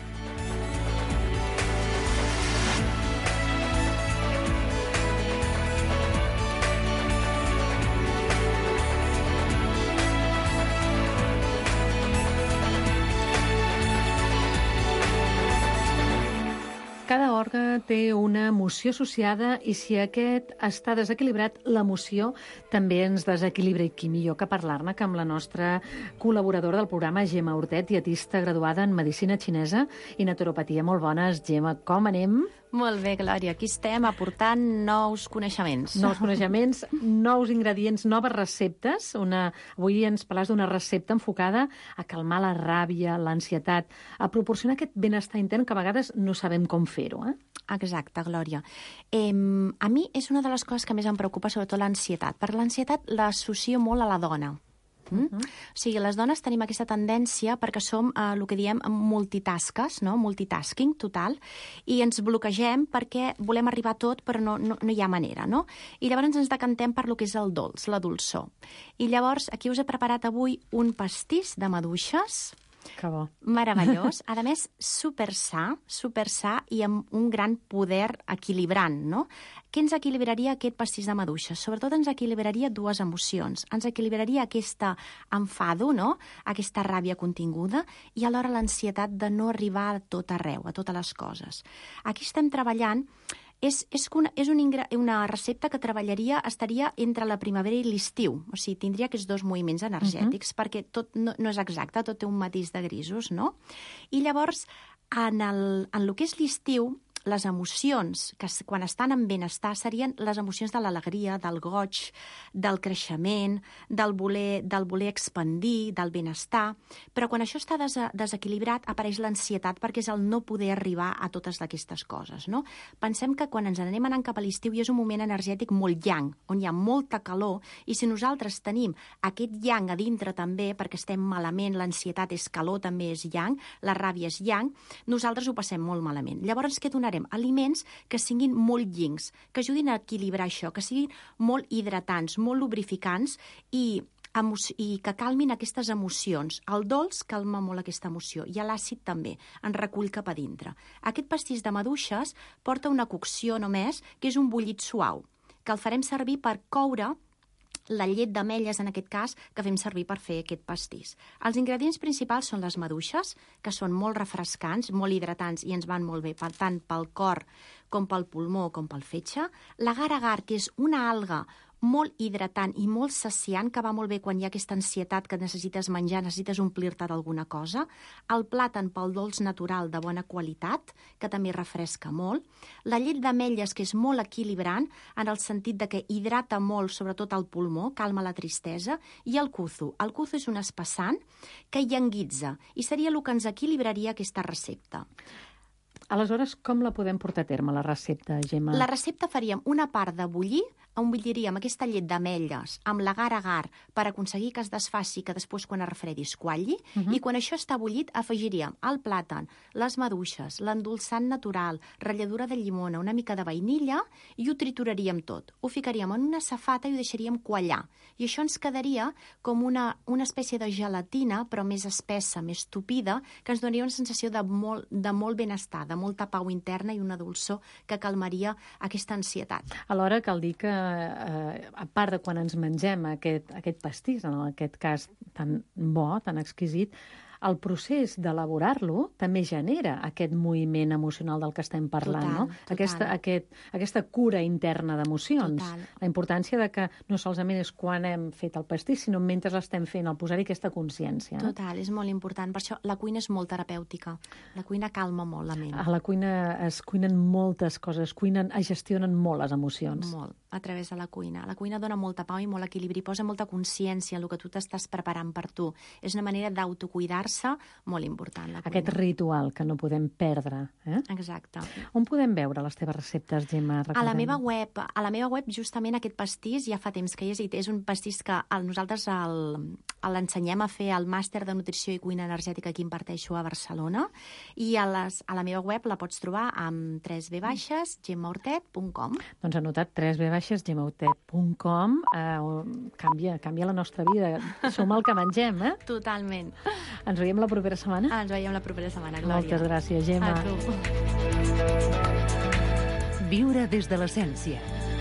Cada òrgan té una emoció associada i si aquest està desequilibrat, l'emoció també ens desequilibra. I qui millor que parlar-ne que amb la nostra col·laboradora del programa, Gemma Hortet, dietista graduada en Medicina Xinesa i Naturopatia. Molt bones, Gemma. Com anem? Molt bé, Glòria. Aquí estem aportant nous coneixements. Nous coneixements, nous ingredients, noves receptes. Una... Avui ens parles d'una recepta enfocada a calmar la ràbia, l'ansietat, a proporcionar aquest benestar intern que a vegades no sabem com fer-ho. Eh? Exacte, Glòria. Eh, a mi és una de les coses que més em preocupa, sobretot l'ansietat. Per l'ansietat l'associo molt a la dona. Mm? Uh-huh. O sigui, les dones tenim aquesta tendència perquè som eh, el que diem multitasques, no? Multitasking total, i ens bloquegem perquè volem arribar a tot però no, no, no hi ha manera, no? I llavors ens decantem per lo que és el dolç, la dolçor. I llavors aquí us he preparat avui un pastís de maduixes. Que bo. Meravellós. A més, super sa, super sa i amb un gran poder equilibrant, no? Què ens equilibraria aquest pastís de maduixes? Sobretot ens equilibraria dues emocions. Ens equilibraria aquesta enfado, no? Aquesta ràbia continguda i alhora l'ansietat de no arribar a tot arreu, a totes les coses. Aquí estem treballant. És, és, una, és un ingre, una recepta que treballaria, estaria entre la primavera i l'estiu. O sigui, tindria aquests dos moviments energètics, uh-huh. perquè tot no, no és exacte, tot té un matís de grisos, no? I llavors, en el, en el que és l'estiu, les emocions, que quan estan en benestar, serien les emocions de l'alegria, del goig, del creixement, del voler, del voler expandir, del benestar. Però quan això està des desequilibrat, apareix l'ansietat, perquè és el no poder arribar a totes aquestes coses, no? Pensem que quan ens anem anant cap a l'estiu hi és un moment energètic molt yang, on hi ha molta calor, i si nosaltres tenim aquest yang a dintre també, perquè estem malament, l'ansietat és calor, també és yang, la ràbia és yang, nosaltres ho passem molt malament. Llavors, què donarem? Aliments que siguin molt yings, que ajudin a equilibrar això, que siguin molt hidratants, molt lubrificants i, i que calmin aquestes emocions. El dolç calma molt aquesta emoció i l'àcid també, en recull cap a dintre. Aquest pastís de maduixes porta una cocció només, que és un bullit suau, que el farem servir per coure la llet d'ametlles, en aquest cas, que fem servir per fer aquest pastís. Els ingredients principals són les maduixes, que són molt refrescants, molt hidratants i ens van molt bé, tant pel cor com pel pulmó com pel fetge. L'agar-agar, que és una alga molt hidratant i molt saciant, que va molt bé quan hi ha aquesta ansietat que necessites menjar, necessites omplir-te d'alguna cosa. El plàtan pel dolç natural de bona qualitat, que també refresca molt. La llet d'ametlles, que és molt equilibrant, en el sentit de que hidrata molt, sobretot el pulmó, calma la tristesa. I el kuzu. El kuzu és un espessant que llanguitza i seria el que ens equilibraria aquesta recepta. Aleshores, com la podem portar a terme, la recepta, Gemma? La recepta faríem una part de bullir, on bulliríem aquesta llet d'ametlles amb l'agar-agar per aconseguir que es desfaci, que després quan es refredi es qualli, uh-huh. i quan això està bullit afegiríem el plàtan, les maduixes, l'endolçant natural, ratlladura de llimona, una mica de vainilla i ho trituraríem tot. Ho ficaríem en una safata i ho deixaríem quallar. I això ens quedaria com una, una espècie de gelatina, però més espessa, més tupida, que ens donaria una sensació de molt, de molt benestar, de molta pau interna i una dolçor que calmaria aquesta ansietat. Alhora cal dir que eh, a part de quan ens mengem aquest, aquest pastís, en aquest cas tan bo, tan exquisit, el procés d'elaborar-lo també genera aquest moviment emocional del que estem parlant, total, no? Total. Aquesta, aquest, aquesta cura interna d'emocions. La importància de que no solament és quan hem fet el pastís, sinó mentre l'estem fent, el posar-hi aquesta consciència. No? Total, és molt important. Per això la cuina és molt terapèutica. La cuina calma molt la ment. A la cuina es cuinen moltes coses, cuinen, es gestionen molt les emocions. Molt, a través de la cuina. La cuina dona molta pau i molt equilibri, posa molta consciència en el que tu t'estàs preparant per tu. És una manera d'autocuidar-se força molt important. La Aquest ritual que no podem perdre. Eh? Exacte. On podem veure les teves receptes, Gemma? A la meva web, a la meva web justament aquest pastís ja fa temps que hi és, i és un pastís que el, nosaltres l'ensenyem a fer al màster de nutrició i cuina energètica que imparteixo a Barcelona, i a, les, a la meva web la pots trobar amb tres ve baixes gemma hortet punt com. Doncs anotat tres ve baixes gemma hortet punt com. Uh, canvia, canvia la nostra vida. Som el que mengem, eh? Totalment. Ens veiem la propera setmana? Ens veiem la propera setmana, Glòria. Moltes gràcies, Gemma. A tu. Viure des de l'essència.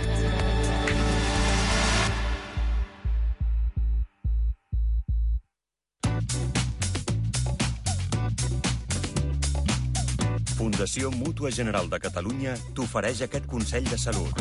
Fundació Mútua General de Catalunya t'ofereix aquest consell de salut.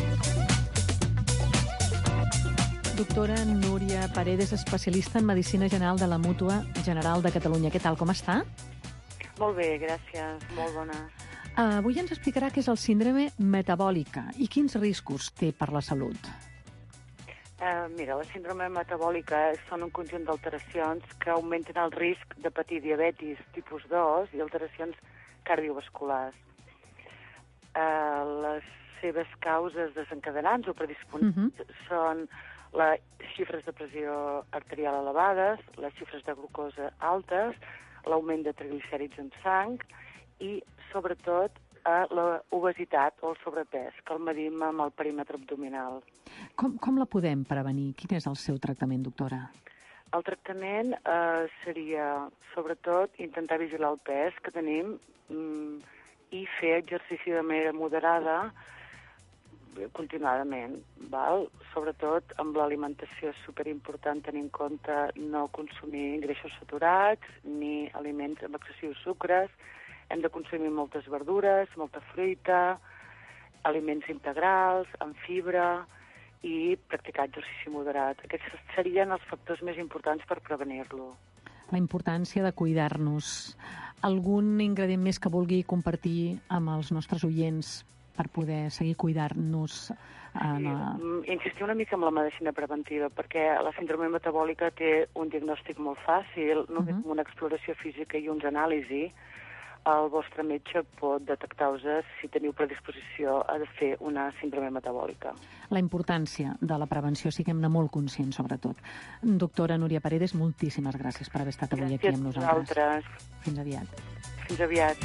Doctora Núria Paredes, especialista en Medicina General de la Mútua General de Catalunya. Què tal, com està? Molt bé, gràcies. Molt bona. Uh, avui ens explicarà què és el síndrome metabòlica i quins riscos té per la salut. Uh, mira, la síndrome metabòlica són un conjunt d'alteracions que augmenten el risc de patir diabetis tipus dos i alteracions cardiovasculars. Uh, les seves causes desencadenants o predisponents uh-huh. són les xifres de pressió arterial elevades, les xifres de glucosa altes, l'augment de triglicèrids en sang i, sobretot, eh, l'obesitat o el sobrepès, que el medim amb el perímetre abdominal. Com, com la podem prevenir? Quin és el seu tractament, doctora? El tractament eh, seria, sobretot, intentar vigilar el pes que tenim mm, i fer exercici de manera moderada continuadament, val? Sobretot amb l'alimentació és superimportant tenir en compte no consumir greixos saturats ni aliments amb excessius sucres. Hem de consumir moltes verdures, molta fruita, aliments integrals, amb fibra i practicar exercici moderat. Aquests serien els factors més importants per prevenir-lo. La importància de cuidar-nos. Algun ingredient més que vulgui compartir amb els nostres oients per poder seguir cuidar-nos? En la... Sí, insistir una mica en la medicina preventiva, perquè la síndrome metabòlica té un diagnòstic molt fàcil, només uh-huh. amb una exploració física i uns anàlisis. El vostre metge pot detectar-vos si teniu predisposició a fer una síndrome metabòlica. La importància de la prevenció, siguem-ne molt conscients, sobretot. Doctora Núria Paredes, moltíssimes gràcies per haver estat avui gràcies aquí amb nosaltres. Gràcies a Fins aviat. Fins aviat.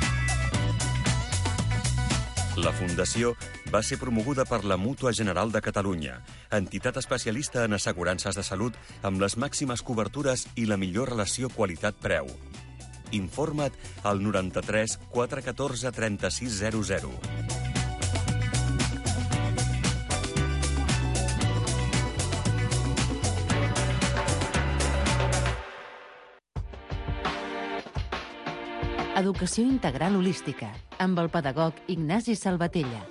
La Fundació va ser promoguda per la Mútua General de Catalunya, entitat especialista en assegurances de salut amb les màximes cobertures i la millor relació qualitat-preu. Informa't al noranta-tres quatre catorze trenta-sis zero zero. Educació integral holística, amb el pedagog Ignasi Salvatella.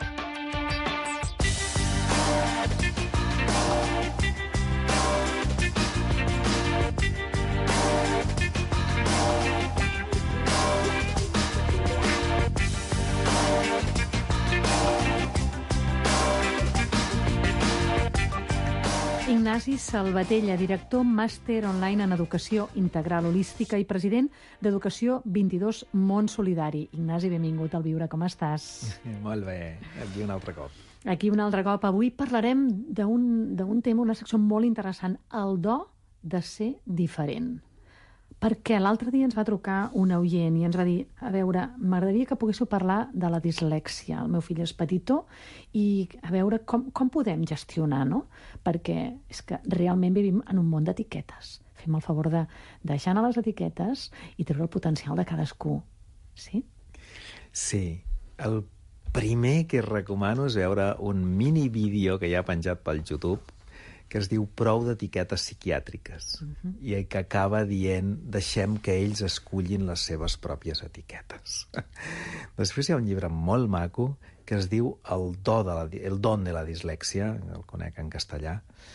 Ignasi Salvatella, director màster online en Educació Integral Holística i president d'Educació vint-i-dos Món Solidari. Ignasi, benvingut al Viure, com estàs? Molt bé, aquí un altre cop. Aquí un altre cop. Avui parlarem d'un tema, una secció molt interessant, el do de ser diferent. Perquè l'altre dia ens va trucar un oient i ens va dir, a veure, m'agradaria que poguéssiu parlar de la dislèxia. El meu fill és petitó i a veure com, com podem gestionar, no? Perquè és que realment vivim en un món d'etiquetes. Fem el favor de deixar anar les etiquetes i treure el potencial de cadascú. Sí? Sí. El primer que recomano és veure un mini vídeo que hi ha penjat pel YouTube que es diu Prou d'etiquetes psiquiàtriques, uh-huh. i que acaba dient deixem que ells escullin les seves pròpies etiquetes. Després hi ha un llibre molt maco que es diu El, do de la, el don de la dislèxia, el conec en castellà.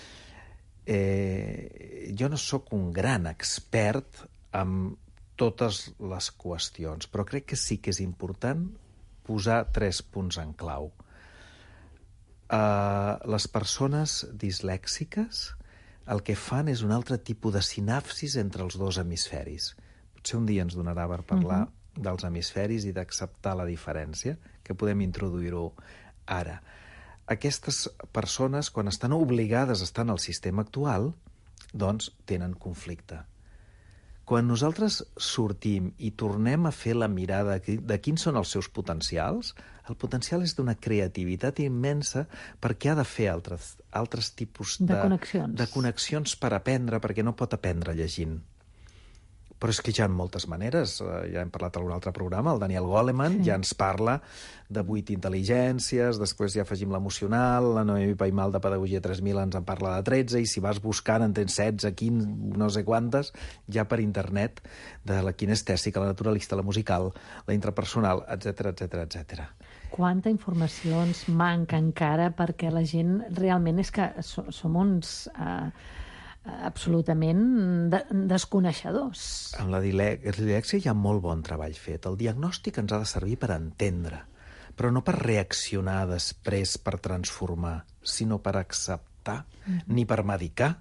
Eh, jo no sóc un gran expert en totes les qüestions, però crec que sí que és important posar tres punts en clau. Uh, les persones dislèxiques el que fan és un altre tipus de sinapsis entre els dos hemisferis. Potser un dia ens donarà per parlar uh-huh. dels hemisferis i d'acceptar la diferència, que podem introduir-ho ara. Aquestes persones, quan estan obligades a estar en el sistema actual, doncs tenen conflicte. Quan nosaltres sortim i tornem a fer la mirada de quins són els seus potencials, el potencial és d'una creativitat immensa perquè ha de fer altres, altres tipus de, de, connexions. de connexions per aprendre, perquè no pot aprendre llegint. Però és que hi ha moltes maneres. Ja hem parlat en un altre programa, el Daniel Goleman sí. ja ens parla de vuit intel·ligències, després ja afegim l'emocional, la Noemi Paimal de Pedagogia tres mil ens en parla de tretze, i si vas buscant en tens setze, quinze, no sé quantes, ja per internet, de la kinestèsica, la naturalista, la musical, la intrapersonal, etcètera, etcètera, etcètera. Quanta informació ens manca encara, perquè la gent realment és que som uns... Uh... absolutament de desconeixedors. En la dislèxia hi ha molt bon treball fet. El diagnòstic ens ha de servir per entendre, però no per reaccionar després per transformar, sinó per acceptar, mm-hmm. ni per medicar.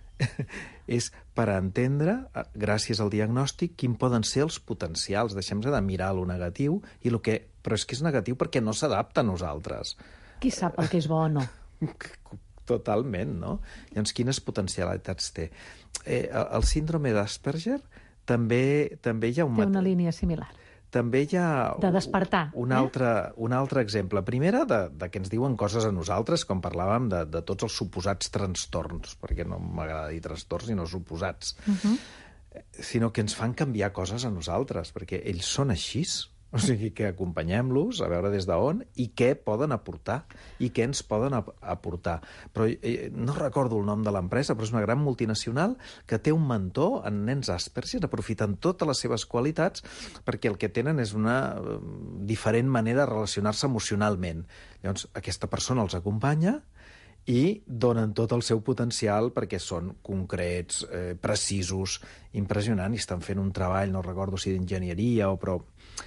És per entendre, gràcies al diagnòstic, quin poden ser els potencials. Deixem de mirar lo negatiu, i lo que... però és que és negatiu perquè no s'adapta a nosaltres. Qui sap el que és bo o no? Totalment, no? Llavors, quines potencialitats té? Eh, el síndrome d'Asperger també, també hi ha un... Té una línia similar. També hi ha... De despertar. Un, un, altre, eh? un altre exemple. Primera, de, de que ens diuen coses a nosaltres, com parlàvem de, de tots els suposats trastorns, perquè no m'agrada dir trastorns, sinó suposats. Uh-huh. Sinó que ens fan canviar coses a nosaltres, perquè ells són així. O sigui, que acompanyem-los a veure des d'on i què poden aportar i què ens poden aportar. Però eh, no recordo el nom de l'empresa, però és una gran multinacional que té un mentor en nens Asperger, aprofitant totes les seves qualitats, perquè el que tenen és una eh, diferent manera de relacionar-se emocionalment. Llavors, aquesta persona els acompanya i donen tot el seu potencial perquè són concrets, eh, precisos, impressionants, i estan fent un treball, no recordo si d'enginyeria o però...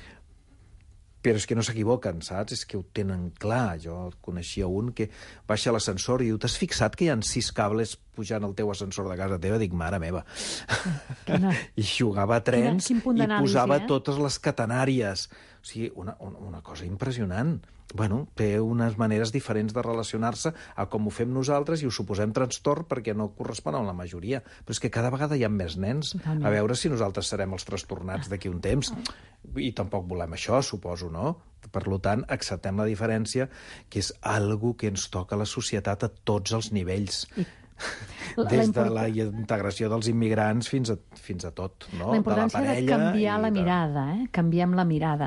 però és que no s'equivoquen, saps? És que ho tenen clar. Jo coneixia un que baixa a l'ascensor i diu, t'has fixat que hi ha sis cables pujant al teu ascensor de casa teva? Dic, mare meva. Quina... I jugava a trens i posava eh? totes les catenàries. O sigui, una, una, una cosa impressionant. Bueno, té unes maneres diferents de relacionar-se a com ho fem nosaltres i ho suposem trastorn perquè no correspon a la majoria. Però és que cada vegada hi ha més nens. Totalment. A veure si nosaltres serem els trastornats d'aquí un temps. I tampoc volem això, suposo, no? Per tant, acceptem la diferència, que és algo que ens toca a la societat a tots els nivells. I... Des de la integració dels immigrants fins a, fins a tot, no? La importància de, la de canviar la de... mirada, eh? Canviem la mirada.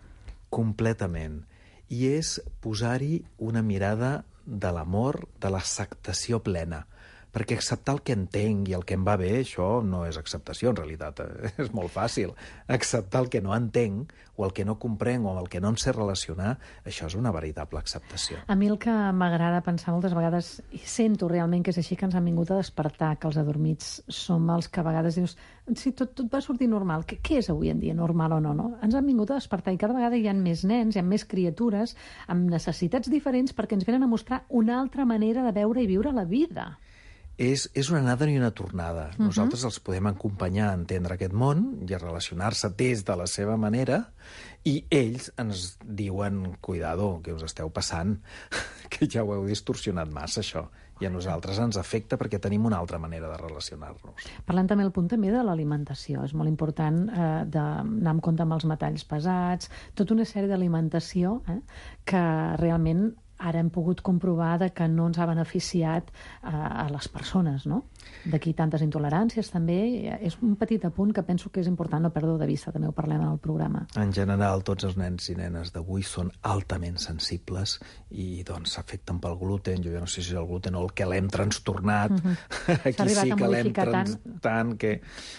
Completament. I és posar-hi una mirada de l'amor, de l'acceptació plena. Perquè acceptar el que entenc i el que em va bé, això no és acceptació, en realitat. És molt fàcil. Acceptar el que no entenc, o el que no comprenc, o el que no em sé relacionar, això és una veritable acceptació. A mi el que m'agrada pensar moltes vegades, i sento realment que és així, que ens han vingut a despertar, que els adormits som els que a vegades dius, si tot, tot va sortir normal, què, què és avui en dia, normal o no, no? Ens han vingut a despertar i cada vegada hi ha més nens, hi ha més criatures amb necessitats diferents perquè ens venen a mostrar una altra manera de veure i viure la vida. És, és una anada i una tornada. Uh-huh. Nosaltres els podem acompanyar a entendre aquest món i a relacionar-se des de la seva manera, i ells ens diuen, cuidado, que us esteu passant, que ja ho heu distorsionat massa, això. I a nosaltres ens afecta perquè tenim una altra manera de relacionar-nos. Parlem també el punt també de l'alimentació. És molt important eh, d'anar amb compte amb els metalls pesats, tota una sèrie d'alimentació eh, que realment ara hem pogut comprovar de que no ens ha beneficiat a, a les persones, no? D'aquí tantes intoleràncies també. És un petit apunt que penso que és important no perdre de vista, també ho parlem en el programa. En general, tots els nens i nenes d'avui són altament sensibles i doncs s'afecten pel gluten. Jo ja no sé si és el gluten o el que l'hem trastornat. Mm-hmm. Aquí sí que l'hem trans... tant, tant que...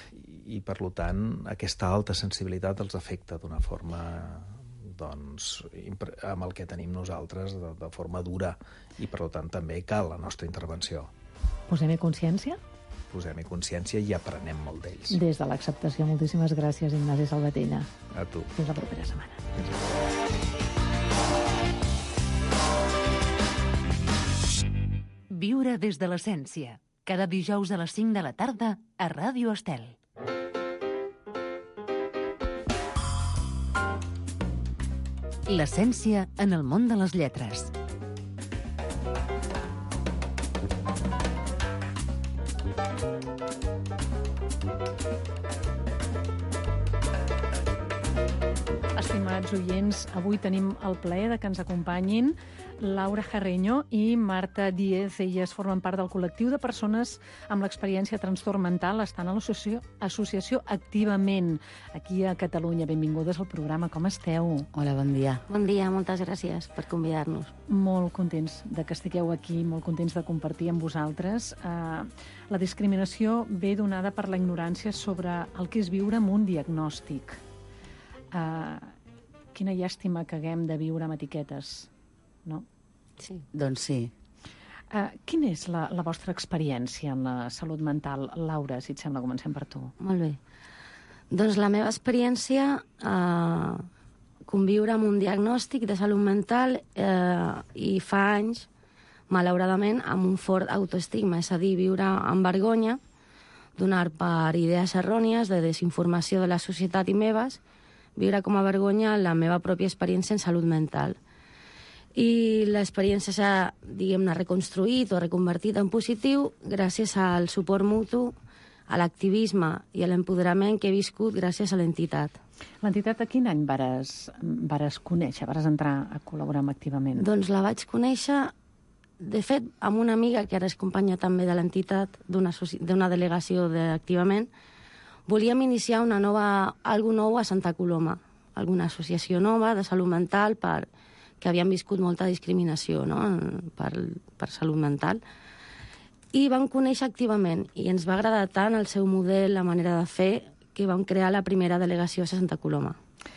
I per tant, aquesta alta sensibilitat els afecta d'una forma... doncs, amb el que tenim nosaltres de, de forma dura, i per tant també cal la nostra intervenció. Posem-hi consciència? Posem-hi consciència i aprenem molt d'ells. Des de l'acceptació. Moltíssimes gràcies, Ignasi Salvatella. A tu. Fins la propera setmana. Viure des de l'essència. cada dijous a les cinc de la tarda a Ràdio Estel. L'essència en el món de les lletres. Estimats oients, avui tenim el plaer de que ens acompanyin Laura Jarreño i Marta Díez. Elles formen part del col·lectiu de persones amb l'experiència de trastorn mental, estan a l'associació associació Activament, aquí a Catalunya. Benvingudes al programa, com esteu? Hola, bon dia. Bon dia, moltes gràcies per convidar-nos. Molt contents de que estigueu aquí, molt contents de compartir amb vosaltres. Uh, la discriminació ve donada per la ignorància sobre el que és viure amb un diagnòstic. Uh, quina llàstima que haguem de viure amb etiquetes, no? Sí. Doncs sí. Uh, quina és la, la vostra experiència en la salut mental? Laura, si et sembla, comencem per tu. Molt bé. Doncs la meva experiència, uh, conviure amb un diagnòstic de salut mental uh, i fa anys, malauradament, amb un fort autoestigma, és a dir, viure amb vergonya, donar per idees errònies de desinformació de la societat i meves, viure com a vergonya la meva pròpia experiència en salut mental. I l'experiència s'ha, diguem-ne, reconstruït o reconvertit en positiu gràcies al suport mutu, a l'activisme i a l'empoderament que he viscut gràcies a l'entitat. L'entitat a quin any vares, vares conèixer, vares entrar a col·laborar amb Activament? Doncs la vaig conèixer, de fet, amb una amiga que ara és companya també de l'entitat, d'una delegació d'Activament. Volíem iniciar una nova, algo nou a Santa Coloma, alguna associació nova de salut mental per, que havien viscut molta discriminació, no? per, per salut mental. I vam conèixer Activament i ens va agradar tant el seu model, la manera de fer, que vam crear la primera delegació a Santa Coloma.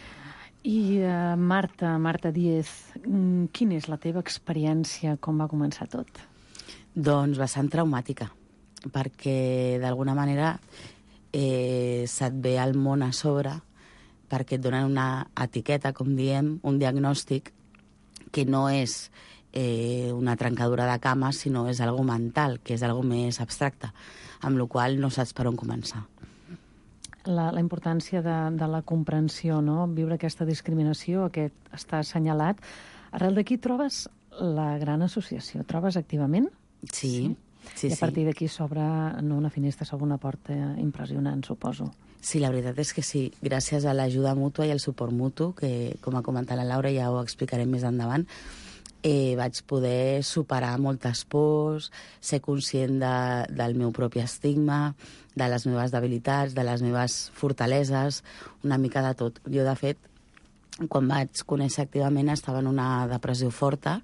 I uh, Marta, Marta Díez, quina és la teva experiència? Com va començar tot? Doncs bastant traumàtica, perquè d'alguna manera Eh, se't ve al món a sobre perquè et donen una etiqueta, com diem, un diagnòstic que no és eh, una trencadura de cama, sinó és algo mental, que és algo més abstracte, amb la qual no saps per on començar. La, la importància de, de la comprensió, no? Viure aquesta discriminació, aquest està assenyalat. Arrel d'aquí trobes la gran associació, trobes Activament? Sí. sí. Sí, I a partir d'aquí s'obre no, una finestra, s'obre una porta impressionant, suposo. Sí, la veritat és que sí. Gràcies a l'ajuda mútua i al suport mutu, que com ha comentat la Laura, ja ho explicarem més endavant, eh, vaig poder superar moltes pors, ser conscient de, del meu propi estigma, de les meves debilitats, de les meves fortaleses, una mica de tot. Jo, de fet, quan vaig conèixer Activament estava en una depressió forta,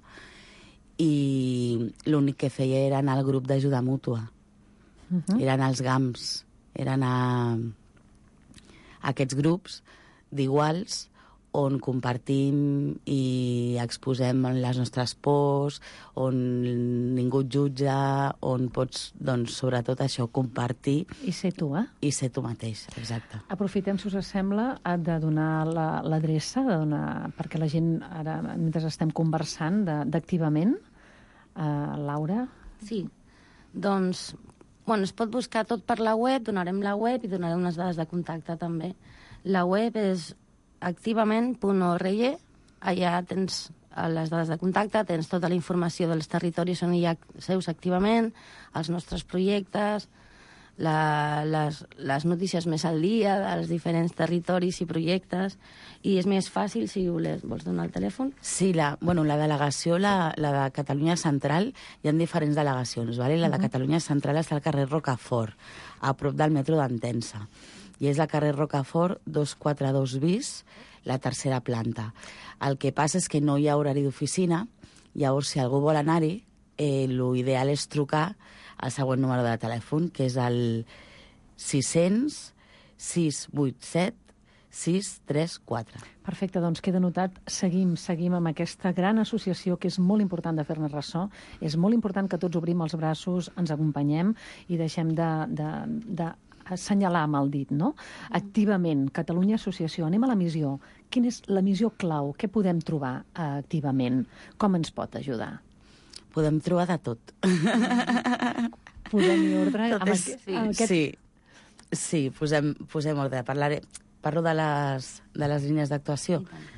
i l'únic que feia era anar al grup d'ajuda mútua. Uh-huh. Eren els GAMS, eren a, a aquests grups d'iguals on compartim i exposem les nostres pors, on ningú et jutja, on pots, doncs, sobretot això, compartir. I ser tu, eh? I ser tu mateix, exacte. Aprofitem, si us sembla, de donar l'adreça, la, de donar, perquè la gent, ara, mentre estem conversant, d'Activament, uh, Laura? Sí, doncs, bueno, es pot buscar tot per la web, donarem la web i donarem unes dades de contacte també. La web és activament punt org, allà tens les dades de contacte, tens tota la informació dels territoris on hi ha seus Activament, els nostres projectes, la, les, les notícies més al dia dels diferents territoris i projectes, i és més fàcil si vols, vols donar el telèfon. Sí, la, bueno, la delegació, la, la de Catalunya Central, hi ha diferents delegacions, vale? La de uh-huh. Catalunya Central està al carrer Rocafort, a prop del metro d'Entença, i és al carrer Rocafort dos cents quaranta-dos bis, la tercera planta. El que passa és que no hi ha horari d'oficina, llavors si algú vol anar-hi, eh, l'ideal és trucar al següent número de telèfon, que és el sis cents, sis vuit set, sis tres quatre. Perfecte, doncs queda notat. Seguim, seguim amb aquesta gran associació que és molt important de fer-ne ressò. És molt important que tots obrim els braços, ens acompanyem i deixem de, de, de assenyalar amb el dit, no? Activament, Catalunya Associació. Anem a la missió. Quina és la missió clau? Què podem trobar a Activament? Com ens pot ajudar? Podem trobar de tot. Posem-hi ordre. Tot Amb és... aquest, sí, amb aquest... sí, sí, posem, posem ordre. Parlaré, parlo de les, de les línies d'actuació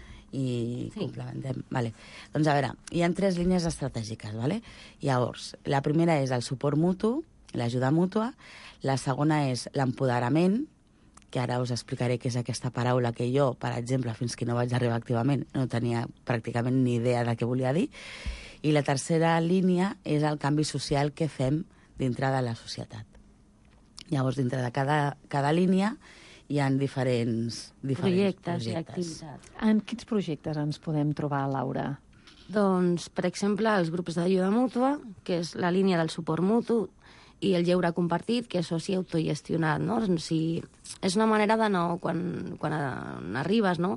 i sí. complementem. Vale. Doncs a veure, hi ha tres línies estratègiques, vale? Llavors, la primera és el suport mutu, l'ajuda mútua, la segona és l'empoderament, que ara us explicaré què és aquesta paraula que jo, per exemple, fins que no vaig arribar activament, no tenia pràcticament ni idea de què volia dir, i la tercera línia és el canvi social que fem dintre de la societat. Llavors, dintre de cada, cada línia hi ha diferents, diferents projectes, projectes. i activitats. En quins projectes ens podem trobar, Laura? Doncs, per exemple, els grups d'ajuda mútua, que és la línia del suport mutu, i el lleure compartit, que és soci autogestionat, no? Si, és una manera de no, quan, quan arribes, no?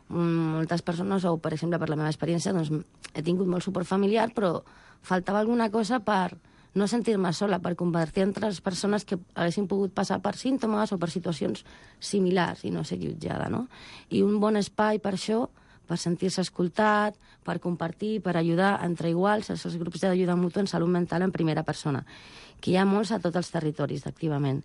Moltes persones, o per exemple per la meva experiència, doncs he tingut molt suport familiar, però faltava alguna cosa per no sentir-me sola, per compartir entre les persones que haguessin pogut passar per símptomes o per situacions similars i no ser jutjada, no? I un bon espai per això, per sentir-se escoltat, per compartir, per ajudar entre iguals, els grups d'ajuda mútua en salut mental en primera persona, que hi ha molts a tots els territoris d'activament.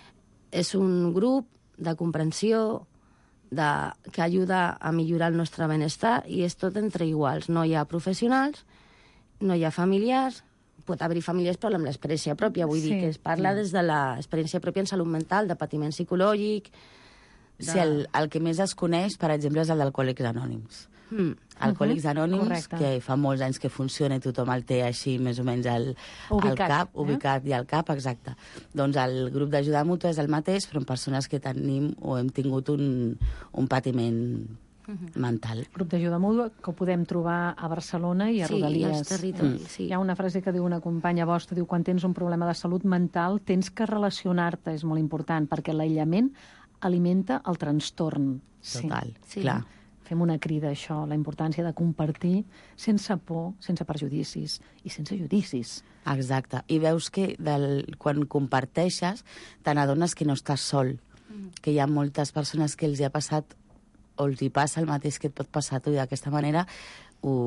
És un grup de comprensió, de, que ajuda a millorar el nostre benestar i és tot entre iguals. No hi ha professionals, no hi ha familiars, pot haver-hi famílies però amb l'experiència pròpia, vull sí, dir que es parla sí. des de l'experiència pròpia en salut mental, de patiment psicològic... De... Sí, el, el que més es coneix, per exemple, és el d'Alcohòlics Anònims. Mm. Alcohòlics uh-huh. Anònims, correcte. Que fa molts anys que funciona i tothom el té així més o menys al, ubicat, al cap, eh? ubicat i al cap, exacte. Doncs el grup d'ajuda mútua és el mateix, però en persones que tenim o hem tingut un, un patiment uh-huh. mental. Grup d'ajuda mútua que ho podem trobar a Barcelona i a sí, Rodalies. Sí, i als territoris, mm. sí. Hi ha una frase que diu una companya vostra, diu, quan tens un problema de salut mental tens que relacionar-te, és molt important, perquè l'aïllament alimenta el trastorn. Total, sí. clar. Fem una crida a això, la importància de compartir sense por, sense perjudicis i sense judicis. Exacte. I veus que del, quan comparteixes te n'adones que no estàs sol, mm. que hi ha moltes persones que els hi ha passat o els hi passa el mateix que et pot passar a tu i d'aquesta manera ho,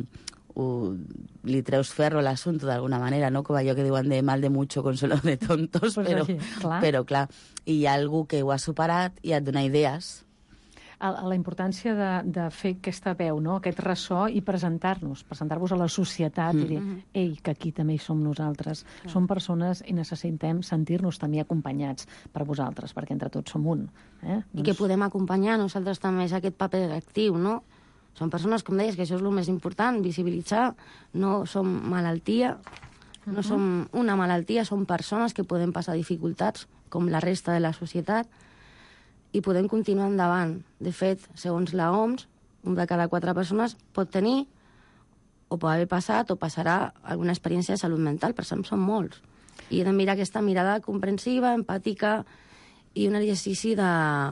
ho, li treus ferro a l'assumpte d'alguna manera, no? Com allò que diuen de mal de mucho, consuelo de tontos, pues però, oye, clar. però clar, i hi ha algú que ho ha superat i et dona idees. A, a la importància de, de fer aquesta veu, no? Aquest ressò i presentar-nos, presentar-vos a la societat mm. i dir, ei, que aquí també hi som nosaltres. Mm. Som persones i necessitem sentir-nos també acompanyats per vosaltres, perquè entre tots som un. Eh? I doncs... que podem acompanyar nosaltres també és aquest paper actiu, no? Són persones, com deies, que això és el més important, visibilitzar. No som malaltia, no uh-huh. som una malaltia, som persones que podem passar dificultats, com la resta de la societat, i podem continuar endavant. De fet, segons la O M S, un de cada quatre persones pot tenir, o pot haver passat, o passarà alguna experiència de salut mental, per això són molts. I hem de mirar aquesta mirada comprensiva, empàtica, i un exercici de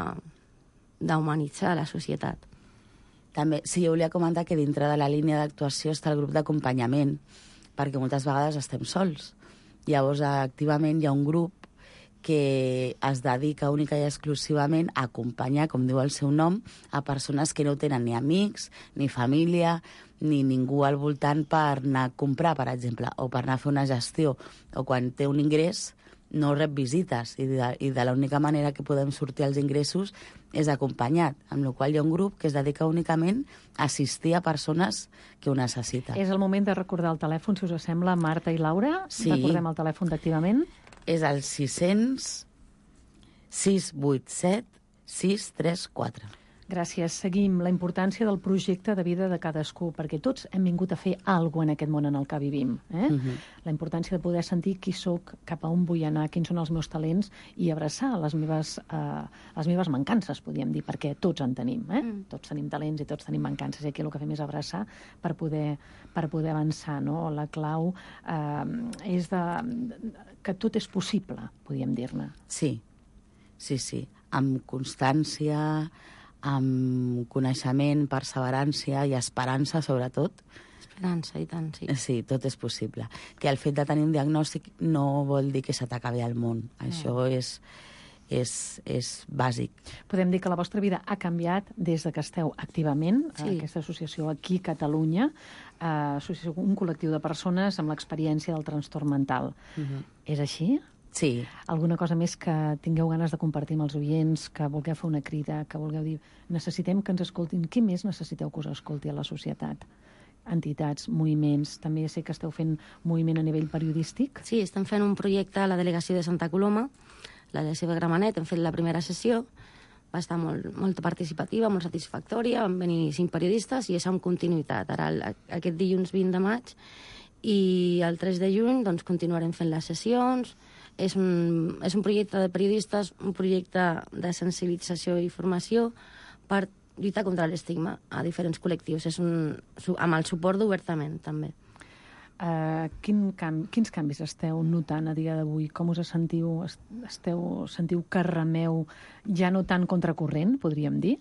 d'humanitzar la societat. També, sí, jo volia comentar que dintre de la línia d'actuació està el grup d'acompanyament, perquè moltes vegades estem sols. Llavors, activament hi ha un grup que es dedica única i exclusivament a acompanyar, com diu el seu nom, a persones que no tenen ni amics, ni família, ni ningú al voltant per anar a comprar, per exemple, o per anar a fer una gestió, o quan té un ingrés no rep visites, i de, i de l'única manera que podem sortir als ingressos és acompanyat, amb la qual hi ha un grup que es dedica únicament a assistir a persones que ho necessiten. És el moment de recordar el telèfon, si us sembla, Marta i Laura. Sí. Recordem el telèfon d'activament. És el sis cents sis vuit set sis tres quatre. Gràcies. Seguim la importància del projecte de vida de cadascú, perquè tots hem vingut a fer alguna cosa en aquest món en el que vivim. Eh? Uh-huh. La importància de poder sentir qui sóc, cap a on vull anar, quins són els meus talents i abraçar les meves, eh, les meves mancances, podríem dir, perquè tots en tenim. Eh? Mm. Tots tenim talents i tots tenim mancances, i aquí el que fem és abraçar per poder, per poder avançar. No? La clau eh, és de, que tot és possible, podríem dir-ne. Sí, sí, sí. Amb constància, amb coneixement, perseverància i esperança, sobretot. Esperança, i tant, sí. Sí, tot és possible. Que el fet de tenir un diagnòstic no vol dir que se t'acabi el món. No. Això és, és, és bàsic. Podem dir que la vostra vida ha canviat des de que esteu activament Sí. a aquesta associació aquí a Catalunya, eh, associació, un col·lectiu de persones amb l'experiència del trastorn mental. Uh-huh. És així? Sí. Alguna cosa més que tingueu ganes de compartir amb els oients, que vulgueu fer una crida, que vulgueu dir necessitem que ens escoltin? Què més necessiteu que us escolti a la societat? Entitats, moviments, també sé que esteu fent moviment a nivell periodístic. Sí, estem fent un projecte a la delegació de Santa Coloma, la delegació de Gramenet, hem fet la primera sessió, va estar molt, molt participativa, molt satisfactòria, van venir cinc periodistes i és amb continuïtat. Ara, el, aquest dilluns vint de maig i el tres de juny doncs, continuarem fent les sessions. És un, és un projecte de periodistes, un projecte de sensibilització i formació per lluitar contra l'estigma a diferents col·lectius. És un, amb el suport d'Obertament, també. Uh, quin canvi, quins canvis esteu notant a dia d'avui? Com us sentiu? Esteu, sentiu que remeu ja no tan contracorrent, podríem dir?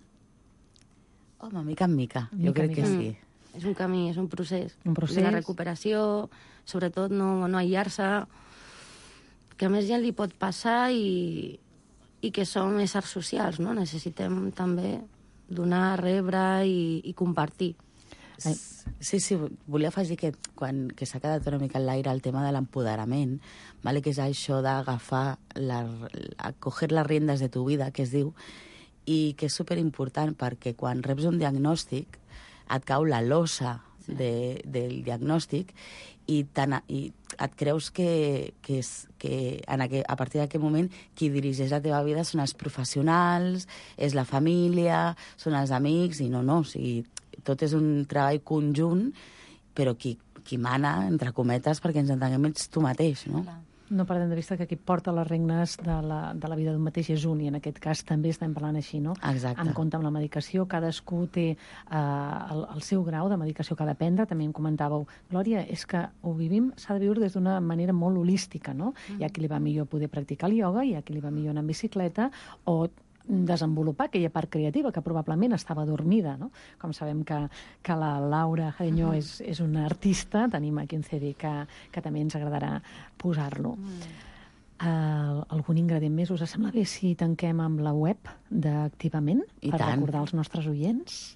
Home, mica en mica, mica jo crec mica. que sí. Mm. És un camí, és un procés. Un procés. De la recuperació, sobretot no, no aïllar-se, que a més ja li pot passar i, i que som éssers socials, no? Necessitem també donar, rebre i, i compartir. Sí, sí, volia afegir que quan que s'ha quedat una mica en l'aire el tema de l'empoderament, vale, que és això d'agafar, la, a coger les riendes de tu vida, que es diu, i que és superimportant perquè quan reps un diagnòstic et cau la losa sí. de, del diagnòstic i, tan, i et creus que, que, és, que en aquell, a partir d'aquest moment qui dirigeix la teva vida són els professionals, és la família, són els amics, i no, no, o sigui, tot és un treball conjunt, però qui, qui mana, entre cometes, perquè ens entenguem, ets tu mateix, no? No perdem de vista que qui porta les regnes de la, de la vida d'un mateix és un, i en aquest cas també estem parlant així, no? Exacte. En compte amb la medicació, cadascú té eh, el, el seu grau de medicació que ha de prendre. També em comentàveu, Glòria, és que ho vivim, s'ha de viure des d'una manera molt holística, no? Mm. Hi ha qui li va millor poder practicar el ioga, hi ha qui li va millor anar en bicicleta, o desenvolupar aquella part creativa que probablement estava dormida, no? Com sabem que, que la Laura Jareño uh -huh. és, és una artista, tenim aquí un C D que, que també ens agradarà posar-lo. Mm. Uh, algun ingredient més? Us sembla bé si tanquem amb la web d'Activament per tant. recordar als nostres oients?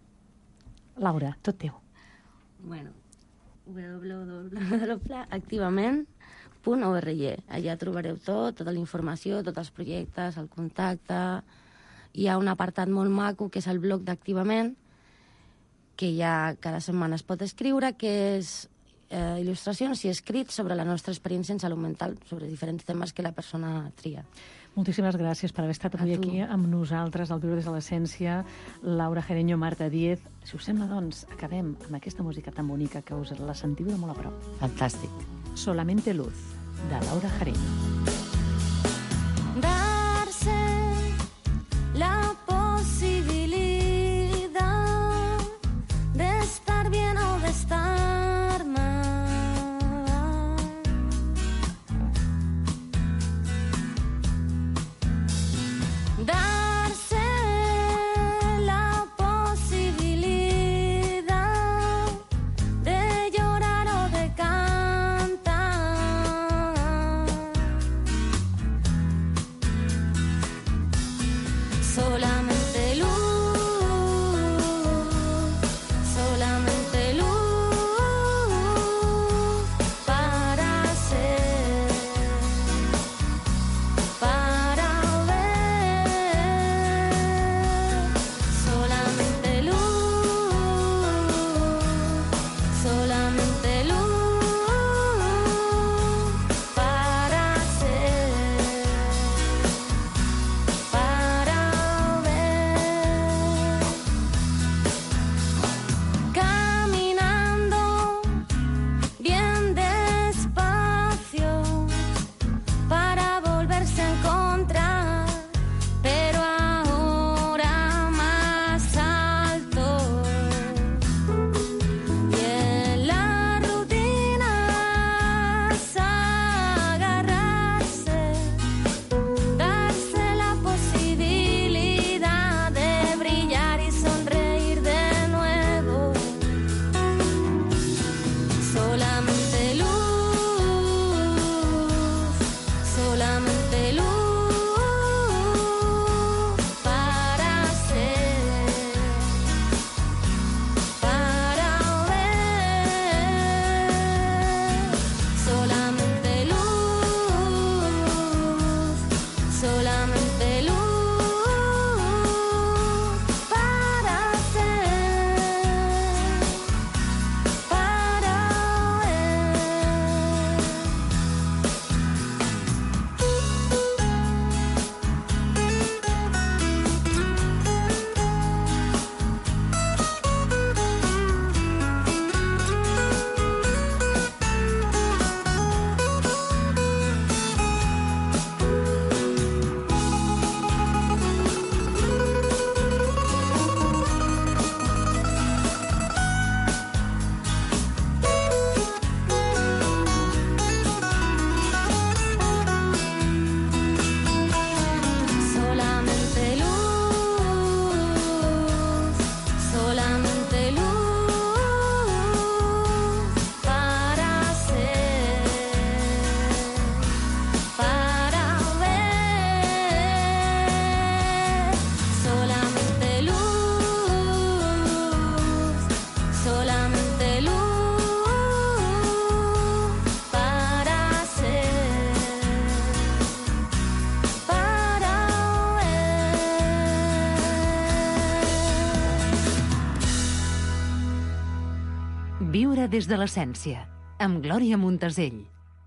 Laura, tot teu. Bueno, w w w punt activament punt org. Allà trobareu tot, tota la informació, tots els projectes, el contacte. Hi ha un apartat molt maco, que és el blog d'Activament, que ja cada setmana es pot escriure, que és eh, il·lustracions i escrits sobre la nostra experiència en salut mental, sobre diferents temes que la persona tria. Moltíssimes gràcies per haver estat avui aquí amb nosaltres, al Viure des de l'Essència, Laura Jareño, Marta Díez. Si us sembla, doncs, acabem amb aquesta música tan bonica que us la sentiu de molt a prop. Fantàstic. Solamente luz, de Laura Jareño. Darse la posibilidad de estar bien o de estar mal. Darse la posibilidad de llorar o de cantar. Solamente luz, solamente luz para ser, para ver. Solamente luz, solamente luz para ser, para ver. Viure des de l'essència, amb Glòria Montesell.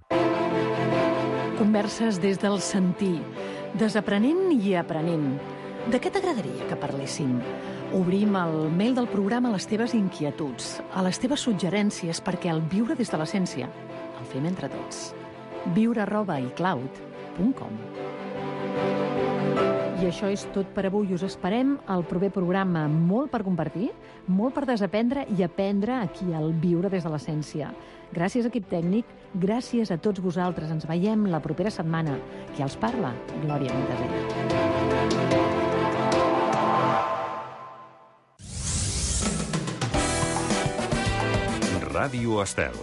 Converses des del sentir, desaprenent i aprenent. De què t'agradaria que parléssim? Obrim el mail del programa a les teves inquietuds, a les teves suggerències, perquè el viure des de l'essència el fem entre tots. viure arroba icloud punt com. I això és tot per avui. Us esperem al proper programa. Molt per compartir, molt per desaprendre i aprendre aquí al Viure des de l'essència. Gràcies, equip tècnic, gràcies a tots vosaltres. Ens veiem la propera setmana. Qui els parla? Glòria Montesell. Ràdio Estel.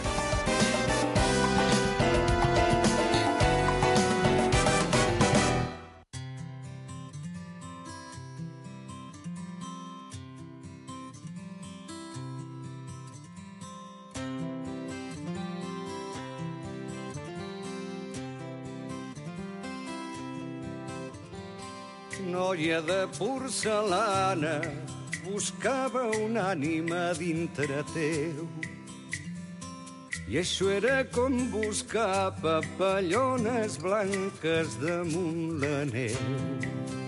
Noia de porcelana, buscava una ànima dintre teu. I això era com buscar papallones blanques damunt la neu.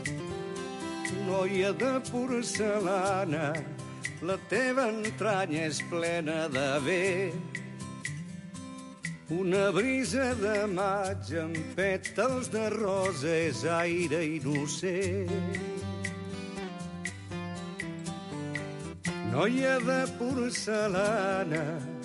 Noia de porcelana, la teva entranya és plena de vent. Una brisa de maig amb pètals de rosa és aire innocent. Noia de porcelana,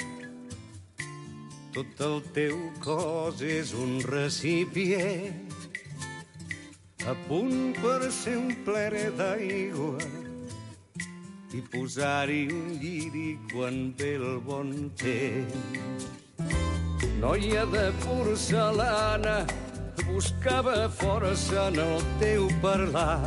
tot el teu cos és un recipient a punt per ser un ple d'aigua i posar-hi un lliri quan ve el bon temps. Noia de porcelana, buscava força en el teu parlar.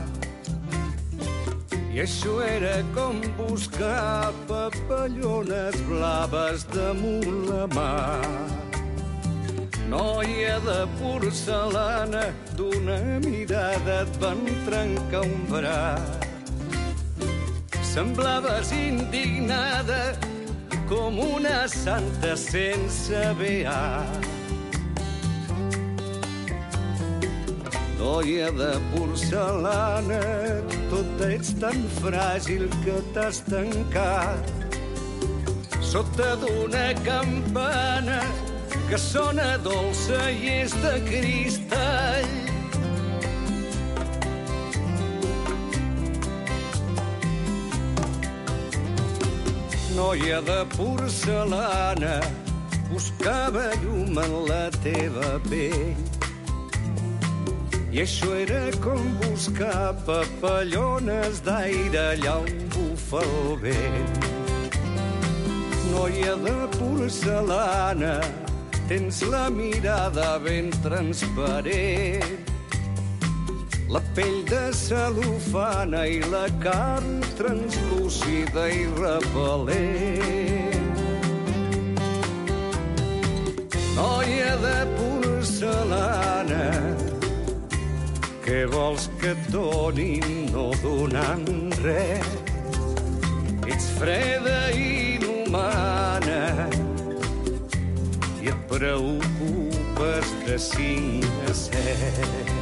I això era com buscar papallones blaves damunt la mar. Noia de porcelana, d'una mirada et van trencar un braç. Semblaves indignada com una santa sense beat. Noia de porcelana, tot ets tan fràgil que t'has tancat sota d'una campana que sona dolça i és de cristall. Noia de porcelana, buscava llum en la teva pell. I això era com buscar papallones d'aire allà on bufa el vent. Noia de porcelana, tens la mirada ben transparent. La pell de cel·lofana i la carn translúcida i repel·lent. Noia de porcelana, què vols que et donin no donant res? Ets freda i inhumana i et preocupes de cinc a set.